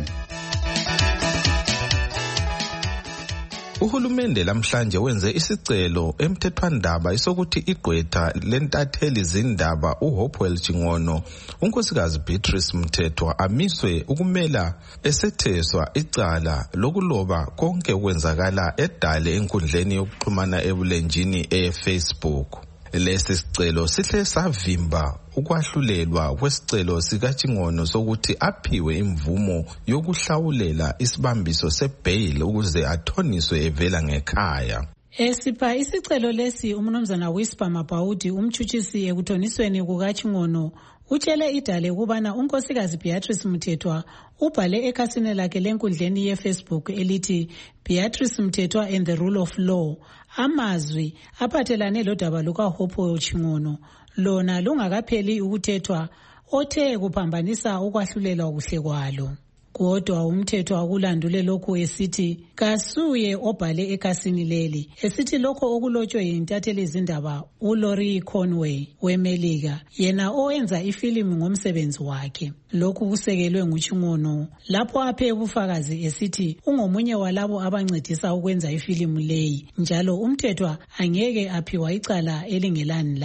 Uhulumende lamhlanje wenze isicelo emthethwandaba isokuthi igqwetha lentatheli zindaba uHopewell Chingono, unkosikazi Beatrice Mthethwa amiswe ukumela esetheswa icala lokuloba konke okwenzakala edale enkundleni yokuxhumana ebulenjini eFacebook. Lesi sicelo sihle savimba ukwahlulelwa kwesicelo sikaChingono sokuthi aphiwe imvumo yokuhlawulela isibambiso sebail ukuze athoniswe evela ngekhaya. Esipha isicelo lesi umnumzana Whisper Mabhaudi umtshutshisi ekuthonisweni kukaChingono utshele idale ukubana unkosikazi Beatrice Mthethwa ubhale ekhasini lakhe lenkundleni yeFacebook elithi Beatrice Mthethwa and the Rule of Law, amazwi aphathelane lodaba lukaHopewell Chingono lona lungakapheli ukuthethwa othe kuphambanisa ukwahlulelwa kuhle kwalo. Kodwa umthetho akulandule lokhu esithi kasuye obhale ekhasini leli, esithi lokho okulotshwe yintatheli izindaba uLaurie Conway weMelika, yena owenza ifilimu ngomsebenzi wakhe. Lokhu kusekelwe nguChingono lapho aphe ubufakazi esithi ungomunye walabo abancedisa ukwenza ifilimu leyi, njalo umthetho angeke aphiwa icala elingelani laye.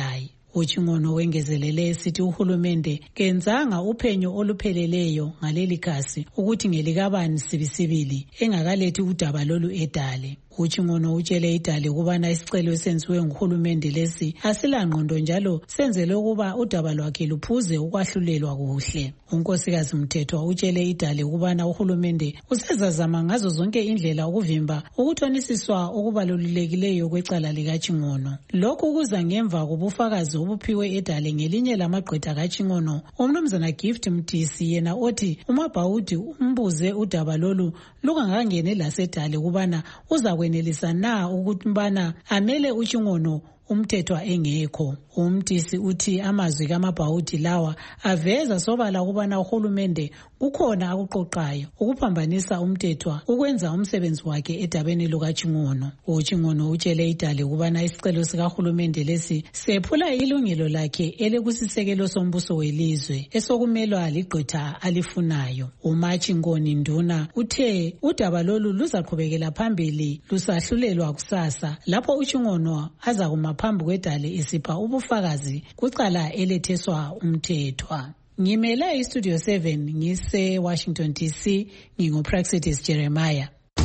uChingono wengezelele esithi uhulumende kenzanga uphenyo olupheleleyo ngaleli khasi ukuthi ngelikabani sibisibili engakalethi udaba lolu edale. uChingono utshele idale ukubana isicelo esenziwe nguhulumende lesi asilangqondo njalo senzele ukuba udaba lwakhe luphuze ukwahlulelwa kuhle. unkosikazi Mthethwa utshele idale ukubana uhulumende usezazama ngazo zonke indlela ukuvimba ukuthonisiswa okubalulekileyo kwecala likaChingono. Lokhu kuza ngemva kobufakazi obuphiwe edale ngelinye lamagqwetha kaChingono, umnumzana Gift Mtisi, yena othi uMabhawudi umbuze udaba lolu lungangangeni lasedale kubana uza kwenelisa na ukuthi mbana amele uChingono uMthethwa engekho. uMtisi uthi amazwi kaMabhawudi lawa aveza sobala ukubana uhulumende kukhona akuqoqayo ukuphambanisa uMthethwa ukwenza umsebenzi wakhe edabeni lukaChingono. uChingono utshele idale ukubana isicelo sikahulumende lesi sephula ilungelo lakhe elekusisekelo sombuso welizwe esokumelwa ligqwetha alifunayo. uMachingoni Nduna uthe udaba lolu luzaqhubekela phambili lusahlulelwa kusasa lapho uChingono azakuma phambi kwedale esipha ubufakazi kucala eletheswa uMthethwa. Ngimele iStudio seven ngise Washington D C, nginguPraxitis Jeremiah.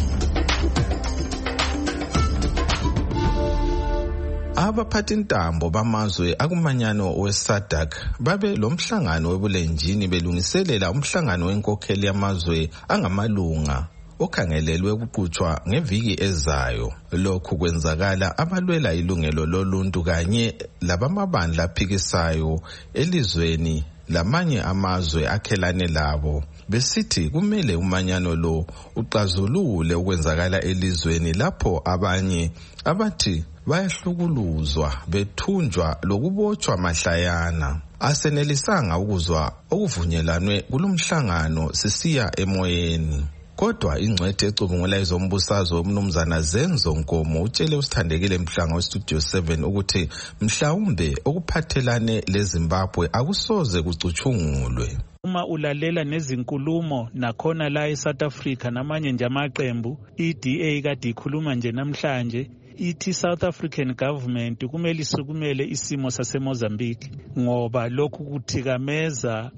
Abaphathintambo bamazwe akumanyano we-SADC babe lomhlangano webulenjini belungiselela umhlangano wenkokheli yamazwe angamalunga okhangelelwe ukuqhutshwa ngeviki ezayo. Lokhu kwenzakala abalwela ilungelo loluntu kanye labamabandla aphikisayo elizweni lamanye amazwe akhelane labo besithi kumele umanyano lo uxazulule ukwenzakala elizweni lapho abanye abathi bayahlukuluzwa, bethunjwa lokubotshwa mahlayana. Asenelisanga ukuzwa okuvunyelwanwe kulomhlangano sisiya emoyeni. Kodwa ingcwethe ecubungula izombusazwe umnumzana Zenzo Nkomo utshele usithandekile Mhlanga weStudio seven ukuthi mhlawumbe okuphathelane leZimbabwe akusoze kucutshungulwe. Uma ulalela nezinkulumo nakhona la eSouth Africa namanye nje amaqembu, i-D A kade ikhuluma nje namhlanje ithi South African government kumele isukumele isimo saseMozambique ngoba lokhu kuthikameza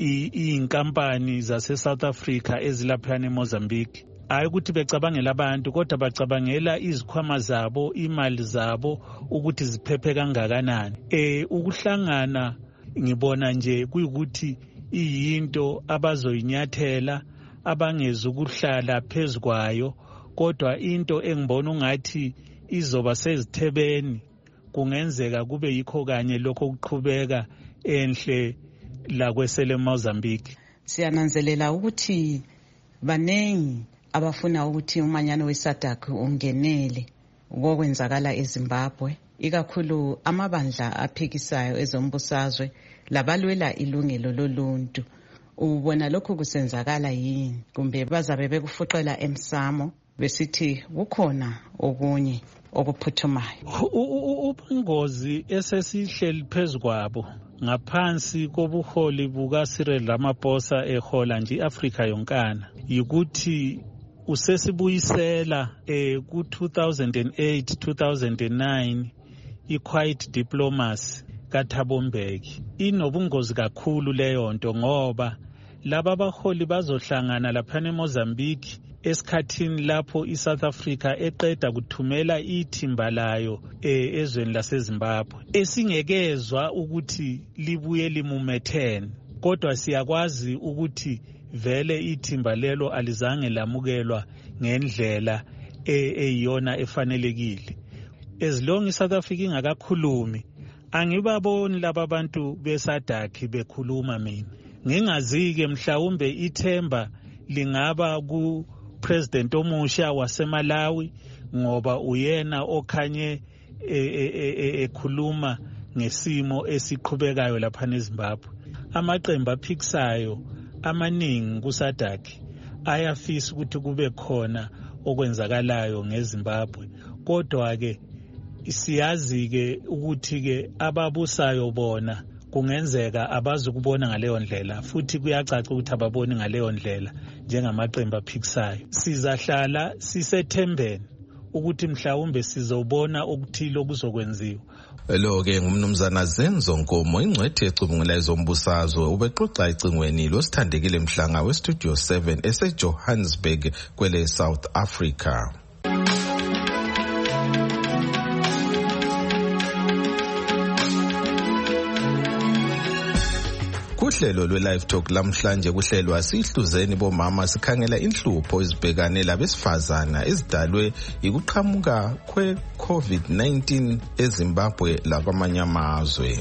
iy'nkampani zase-South Africa ezilaphana eMozambique. Hayi ukuthi becabangela abantu kodwa bacabangela izikhwama zabo, imali zabo ukuthi ziphephe kangakanani. Eh ukuhlangana ngibona nje kuyikuthi iyinto abazoyinyathela abangeza ukuhlala phezukwayo, kodwa into engibona ungathi izoba sezithebeni kungenzeka kube yikho kanye lokho kuqhubeka enhle la kwesele Mozambique. Siyananzelela ukuthi banengi abafuna ukuthi umanyano weSADC ungenele ngokwenzakala eZimbabwe, ikakhulu amabandla aphikisayo ezombusazwe labalwela ilungelo loluntu. Ubona lokho kusenzakala yini kumbe bazabe bekufuqela emsamo besithi kukhona okunye okuphuthumayo? Ubungozi esesihleli phezukwabo ngaphansi kobuholi buka Cyril Ramaphosa ehola nje iAfrika yonkana yikuthi usesibuyisela eh ku two thousand eight two thousand nine i-quiet diplomacy kaThabo Mbeki. Inobungozi kakhulu leyo nto ngoba laba baholi bazohlangana lapha eMozambique esikhathini lapho iSouth Africa eqeda kuthumela ithimba layo ezweni laseZimbabwe esingekezwa ukuthi libuye limumethene, kodwa siyakwazi ukuthi vele ithimba lelo alizange lamukelwa ngendlela eyiyona efanelekile. As long as South Africa ingakakhulumi, angibaboni laba bantu beSADC bekhuluma mina. Ngingazike mhlawumbe ithemba lingaba ku President omusha waseMalawi ngoba uyena okhanye ekhuluma ngesimo esiqhubekayo lapha eZimbabwe. Amaqembu aphikisayo amaningi kuSADC ayafisa ukuthi kube khona okwenzakalayo ngeZimbabwe, kodwa ke siyazi ke ukuthi ke ababusayo bona kungenzeka abazukubona ngaleyo ndlela, futhi kuyacaca ukuthi ababoni ngaleyo ndlela njengamaqembu aphikisayo. Sizahlala sisethembeni ukuthi mhlawumbe sizobona okuthile okuzokwenziwa, Lo ke ngumnumzana Zenzo Nkomo ingcwethi ecubungula ezombusazwe ubexoxa icingweni losithandekile mhlanga westudio seven eseJohannesburg kwele South Africa. Kuhlelo lwe-Live Talk lamhlanje kuhlelwa sihluzeni bomama sikhangela inhlupho ezibhekane labesifazana ezidalwe ikuqhamuka kwe-COVID nineteen eZimbabwe lakwamanye amazwe.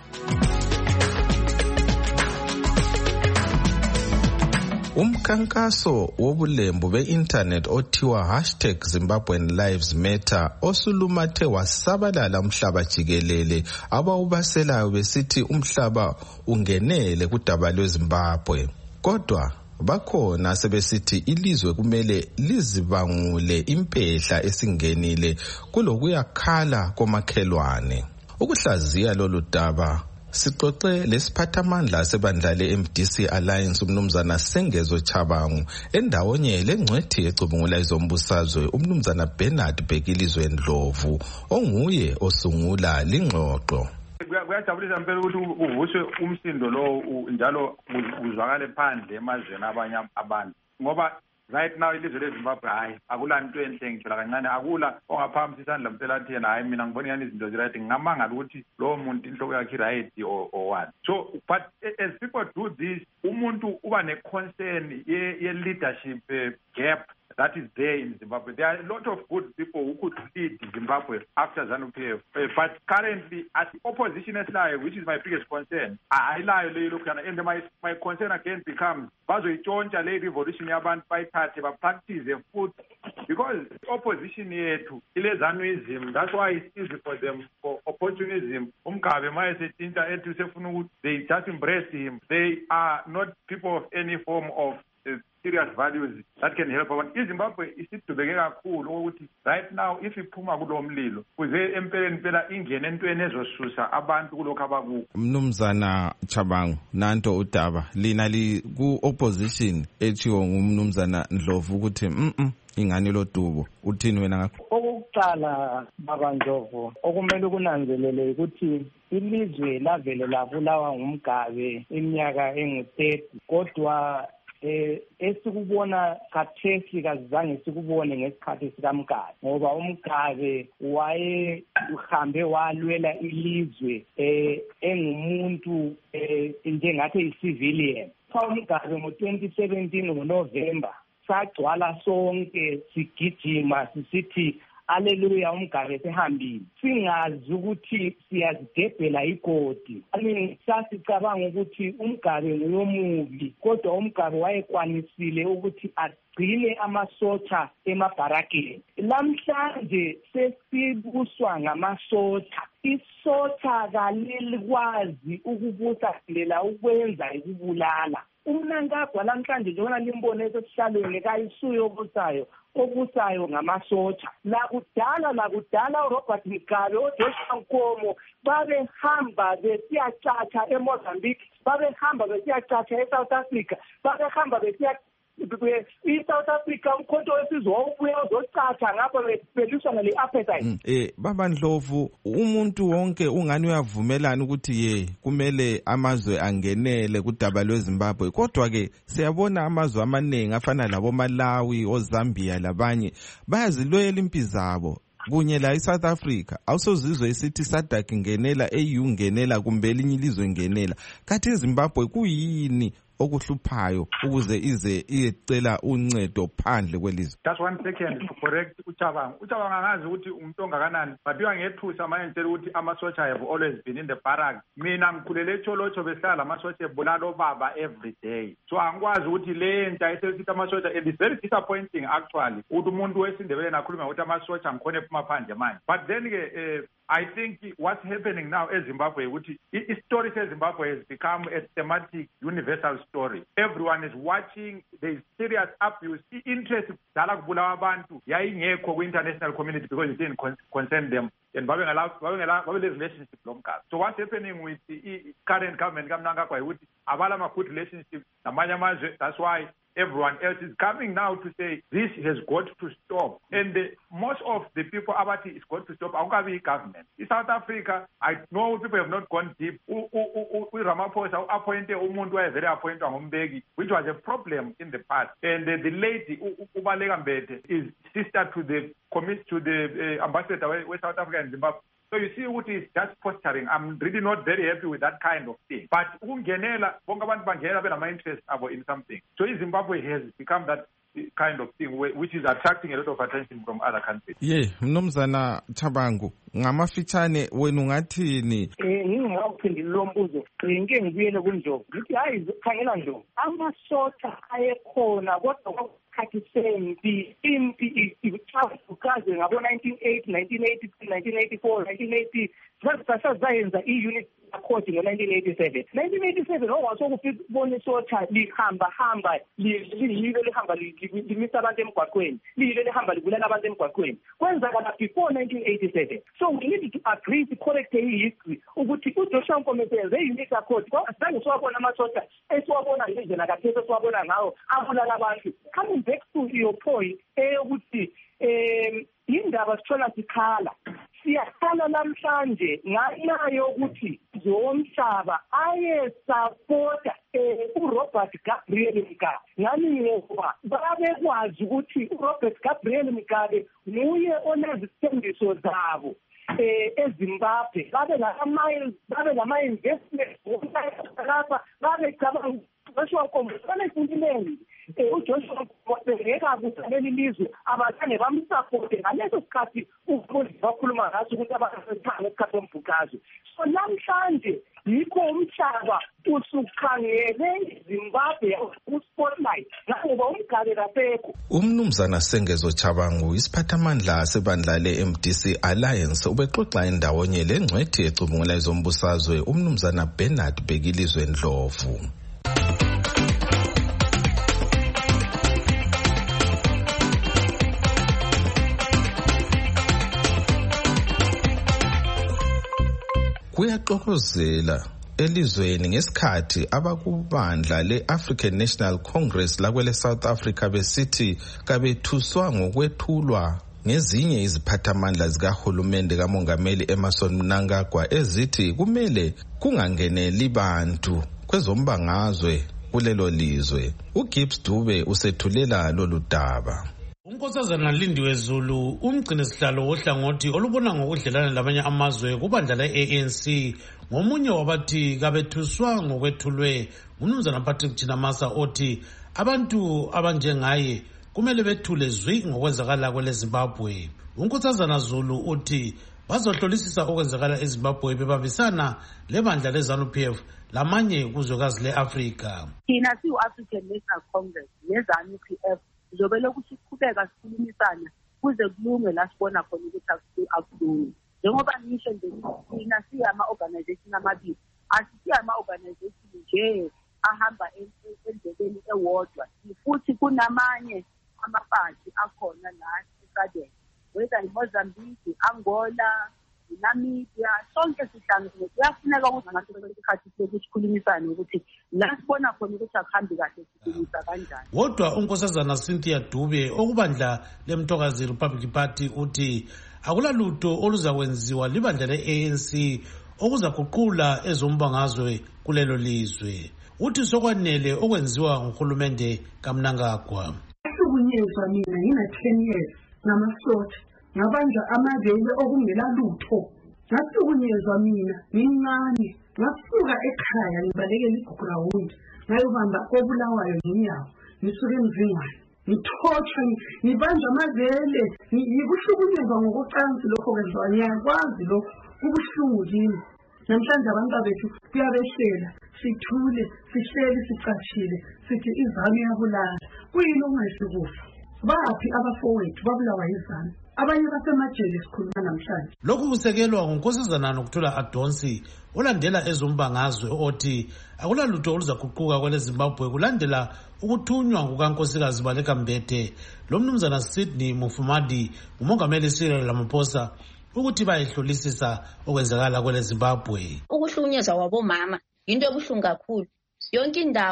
Umkhankaso wobulembu be-internet othiwa hashtag Zimbabwean Lives Matter osulumathe wasabalala umhlaba jikelele abawubaselayo besithi umhlaba ungenele kudaba lweZimbabwe. Kodwa bakhona sebesithi ilizwe kumele lizibangule impehla esingenile kulokuyakhala komakhelwane. Ukuhlaziya lolu daba sixoxe lesiphathamandla sebandla le-M D C Alliance umnumzana Sengezo Chabangu endawonye lengcwethi ecubungula ezombusazwe umnumzana Bernard Bhekilizwe Ndlovu onguye osungula lingxoxo. Kuyajabulisa impela ukuthi uvuswe umsindo lo njalo uzwakale phandle emazweni abanye abantu ngoba right now ilizwe leZimbabwe hayi akulanto enhle ngithola kancane akula ongaphambi isandla mtela athi yena hayi mina ngibona yani izinto ziright ngamanga ukuthi lo muntu inhloko yakhe right or, or what. So but as people do this umuntu uba ne concern ye, ye leadership uh, gap that is there in Zimbabwe. There are a lot of good people who could lead Zimbabwe after ZANU-P F. Uh, but currently, as opposition is live, which is my biggest concern, I lie, look, and my, my concern again becomes, bazo ichonja le revolution yabantu bayithathe ba practice food because opposition yethu ile ZANUism. That's why it's easy for them for opportunism. Umgabe mayesethinta ethi sefuna ukuthi they just embrace him. They are not people of any form of uh, serious values that can help abantu. iZimbabwe isidubeke kakhulu ukuthi right now if iphuma kulo mlilo kuze empeleni phela ingene entweni ezosusa abantu kulokho abakukho. Mnumzana Chabangu nanto udaba lina li ku opposition ethiwo ngumnumzana Ndlovu ukuthi mhm ingani lo dubo uthini wena ngakho? Okokuqala baba Ndlovu okumele kunanzelele ukuthi ilizwe lavele labulawa ngumgabe iminyaka engu thirty kodwa eh esikubona khathesi kazange sikubone ngesikhathi sikaMgabe ngoba uMgabe waye uhambe walwela ilizwe eh engumuntu eh njengathi i-civilian. uMgabe ngo twenty seventeen ngoNovember sagcwala sonke sigijima sisithi Hallelujah uMgabe sehambile singazi ukuthi siyazidebhela igodi. Ami sasicabanga ukuthi uMgabe nguyomubi kodwa uMgabe wayekwanisile ukuthi agcine amasotha emabharakeni. Lamhlanje sesibuswa ngamasotha. Isotha kalilikwazi ukubusa lela ukwenza ukubulala. Umnankagwa lamhlanje njengona limbone esihlalweni kayisuyo obusayo obusayo ngamasotha. La kudala la kudala uRobert Mugabe oJoshua Nkomo babehamba besiyacatsha eMozambique, babehamba besiyacatsha eSouth Africa, babehamba besiya i-South Africa umkhonto wesizwe wawubuya uzocatsha ngapho beliswana le-apartheid. Eh baba Ndlovu umuntu wonke ungani uyavumelana ukuthi ye kumele amazwe angenele kudaba lweZimbabwe kodwa ke siyabona amazwe amaningi afana labo Malawi oZambia labanye bayazilwela impilo zabo kunye la eSouth Africa awusozizwe isithi SADC ngenela E U ngenela kumbe elinye ilizwe ngenela kathi eZimbabwe kuyini okuhluphayo ukuze ize iyecela uncedo phandle kwelizwe? Just one second to correct uChabanga. uChabanga angazi ukuthi umuntu ongakanani but uyangethusa manje ngitshela ukuthi amasotsha have always been in the barracks. Mina ngikhulele eCholocho behlala amasotsha ebulala obaba every day. So angikwazi ukuthi le nto ayisithi amasotsha it is very disappointing actually ukuthi umuntu wesindebele nakhuluma ukuthi amasotsha ngikhona ephuma phandle manje. But then ke I think what's happening now in Zimbabwe, which is story says Zimbabwe has become a thematic universal story. Everyone is watching. There is serious abuse. The interest dala kubulawa abantu yayingekho ku-international community because it didn't concern them. And babe relationship lomkhathi. So what's happening with the current government kaMnangagwa ukuthi abala ma good relationship namanye amazwe. That's why everyone else is coming now to say this has got to stop. And the, most of the people about it, it's got to stop. Akukabi government. In South Africa, I know people have not gone deep. U, u, u, u, Ramaphosa appointed umuntu very appointed Umbeki, which was a problem in the past. And the, the lady Ubaleka Mbete is sister to the commit to the uh, ambassador West South Africa and Zimbabwe. So you see what is just posturing. I'm really not very happy with that kind of thing. But ungenela bonke abantu bangena benama interest abo in something. So Zimbabwe has become that kind of thing which is attracting a lot of attention from other countries. Yeah, Mnumzana Thabangu, ngamafitshane wena ungathini? Eh ngingawuphendula lo mbuzo. Ngike ngibuyele kunjoko. Ngithi hayi khangela njo. Amasotha ayekhona kodwa sempi impi ibuchafukaze ngabo nineteen eighty, nineteen eighty-three, nineteen eighty-four, nineteen eighty sasazayenza i-unit accord ngo nineteen eighty-seven. nineteen eighty-seven okwasokufika ubone sotha lihamba hamba liyilo lihamba limisa abantu emgwaqweni liyilo lihamba libulala abantu emgwaqweni kwenzakala before nineteen eighty-seven. So we need to agree to correct history ukuthi uJoshua Nkomo senze i-unit accord kwazange siwabona amasotha esiwabona ngendlela kathesi siwabona ngawo abulala abantu. Coming back to your point eyokuthi um indaba sithola sikhala siyakhala namhlanje nganayo ukuthi zomhlaba ayesapota uRobert Gabriel Mugabe ngani ngoba babekwazi ukuthi uRobert Gabriel Mugabe nguye onezithembiso zabo eh eZimbabwe babe lama babe lama investment lapha babe cabanga Joshua Nkomo banefundimeni uJoshua wabeka kusaleli lizwe abazange bamsupport ngaleso sikhathi ufundi bakhuluma ngathi ukuthi abathanda isikhathi sombhukazo. So namhlanje yikho umhlaba usukhangele Zimbabwe ku-spotlight ngoba umgabe kasekho. Umnumzana Sengezo Thabangu isiphathamandla sebandla le-M D C Alliance ubexoxa indawonye lengcwethi ecubungula ezombusazwe umnumzana Bernard Bekilizwe Ndlovu. Kuyaxokozela elizweni ngesikhathi abakubandla le-African National Congress lakwele South Africa besithi kabethuswa ngokwethulwa ngezinye iziphathamandla zikahulumende kamongameli Emmerson Mnangagwa ezithi kumele kungangeneli bantu kwezombangazwe kulelo lizwe. uGibbs Dube usethulela lolu daba. uNkosazana Lindiwe Zulu umgcini sihlalo wohlangothi olubona ngokudlelana labanye amazwe kubandla le-A N C ngomunye wabathi kabethuswa ngokwethulwe umnumzana Patrick Chinamasa othi abantu abanjengaye kumele bethule zwi ngokwenzakala kwele Zimbabwe. uNkosazana Zulu uthi bazohlolisisa okwenzakala eZimbabwe bebambisana lebandla leZANU P F lamanye kuzwekazi le-Afrika. Thina siyi-African National Congress neZANU P F njobe lokuthi siqhubeka sikhulumisana kuze kulunge la sibona khona ukuthi akulungi. Njengoba ngisho nje thina siyama-organization amabili asisiyama-organization nje ahamba endleleni ewodwa futhi kunamanye amaphathi akhona la esadeni whether iMozambique, Angola, Namibia, sonke sihlangene kuyafuneka ukuthi ngasikhathi sokukhulumisana ukuthi la sibona khona ukuthi akuhambi kahle sikhulumisa kanjani. Kodwa uNkosazana Cynthia Dube okubandla leMthokazi Republic Party uthi akulalutho oluzakwenziwa libandla le-A N C okuzaguqula ezombangazwe kulelo lizwe. Uthi sokwanele okwenziwa nguhulumende kaMnangagwa. Ukunyezwa mina ngina ten years ngamasotha ngabanja amavele okungela lutho ngasukunyezwa mina ngincane ngasuka ekhaya ngibalekela igrawundi ngayobamba obulawayo nginyawo ngisuke emzingwane ngithothwa ngibanja amavele ngikuhlukunyezwa ngokucansi lokho kwenziwa ngiyakwazi lokho kubuhlungu kimi. Namhlanje abantu bethu kuyabehlela sithule sihleli sicashile sithi izanu yabulala kuyini ongasikufa baphi abafowethu babulawa izanu abanye basemajele sikhuluma namhlanje. Lokhu kusekelwa nguNkosazana Nokuthula Adonsi olandela ezombangazwe othi akulalutho oluzaguquka kwele Zimbabwe kulandela ukuthunywa kukaNkosikazi Baleka Mbete lo mnumzana Sydney Mufamadi umongameli Cyril Ramaphosa ukuthi bayehlolisisa okwenzakala kwele Zimbabwe. Ukuhlukunyezwa wabomama into ebuhlungu kakhulu. Yonke indawo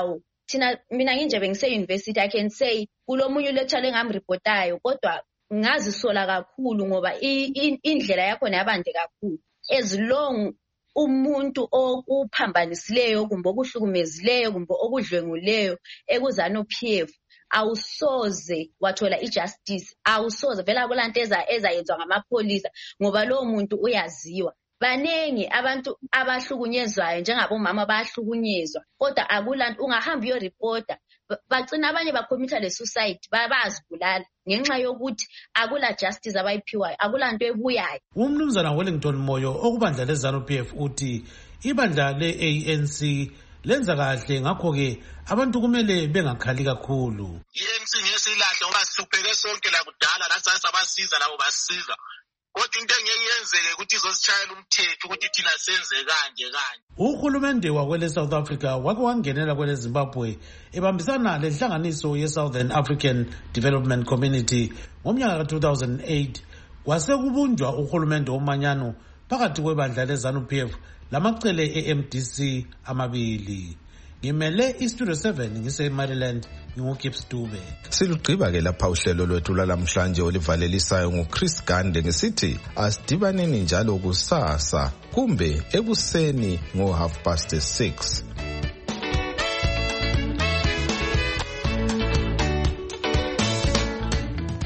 thina mina nginje bengise university I can say kulomunye lecture engamreportayo kodwa ngazisola kakhulu ngoba indlela yakho neyabande kakhulu as long umuntu okuphambanisileyo kumbe okuhlukumezileyo kumbe okudlwenguleyo ekuzana P F awusoze wathola ijustice awusoze vela kulanto ezayenzwa ngamapholisa ngoba lo muntu uyaziwa. Banengi abantu abahlukunyezwayo njengabomama bayahlukunyezwa kodwa akulanto ungahamba iyo reporter bagcina abanye bacommita le suicide bazibulala ngenxa yokuthi akula justice abayiphiwayo akulanto ebuyayo. Umnumzana Wellington Moyo okubandla leZANU P F uthi ibandla le-A N C lenza kahle ngakho ke abantu kumele bengakhali kakhulu. I-A N C ngesilahle ngoba sihlupheke sonke la kudala lasasa basiza labo basiza. Kodwa into engeke yenzeke ukuthi izosishayela umthetho ukuthi thina senze kanje kanje. Uhulumende wakwele South Africa wake wangenela kwele Zimbabwe ebambisana lenhlanganiso ye-Southern African Development Community ngomnyaka ka two thousand eight kwasekubunjwa uhulumende womanyano phakathi kwebandla leZANU P F lamacele e-M D C amabili. Ngimele iStudio seven ngise-Maryland nginguKips Dube. Silugqiba ke lapha uhlelo lwethu lalamhlanje olivalelisayo nguChris Gande ngisithi asidibaneni njalo kusasa kumbe ekuseni ngo half past six.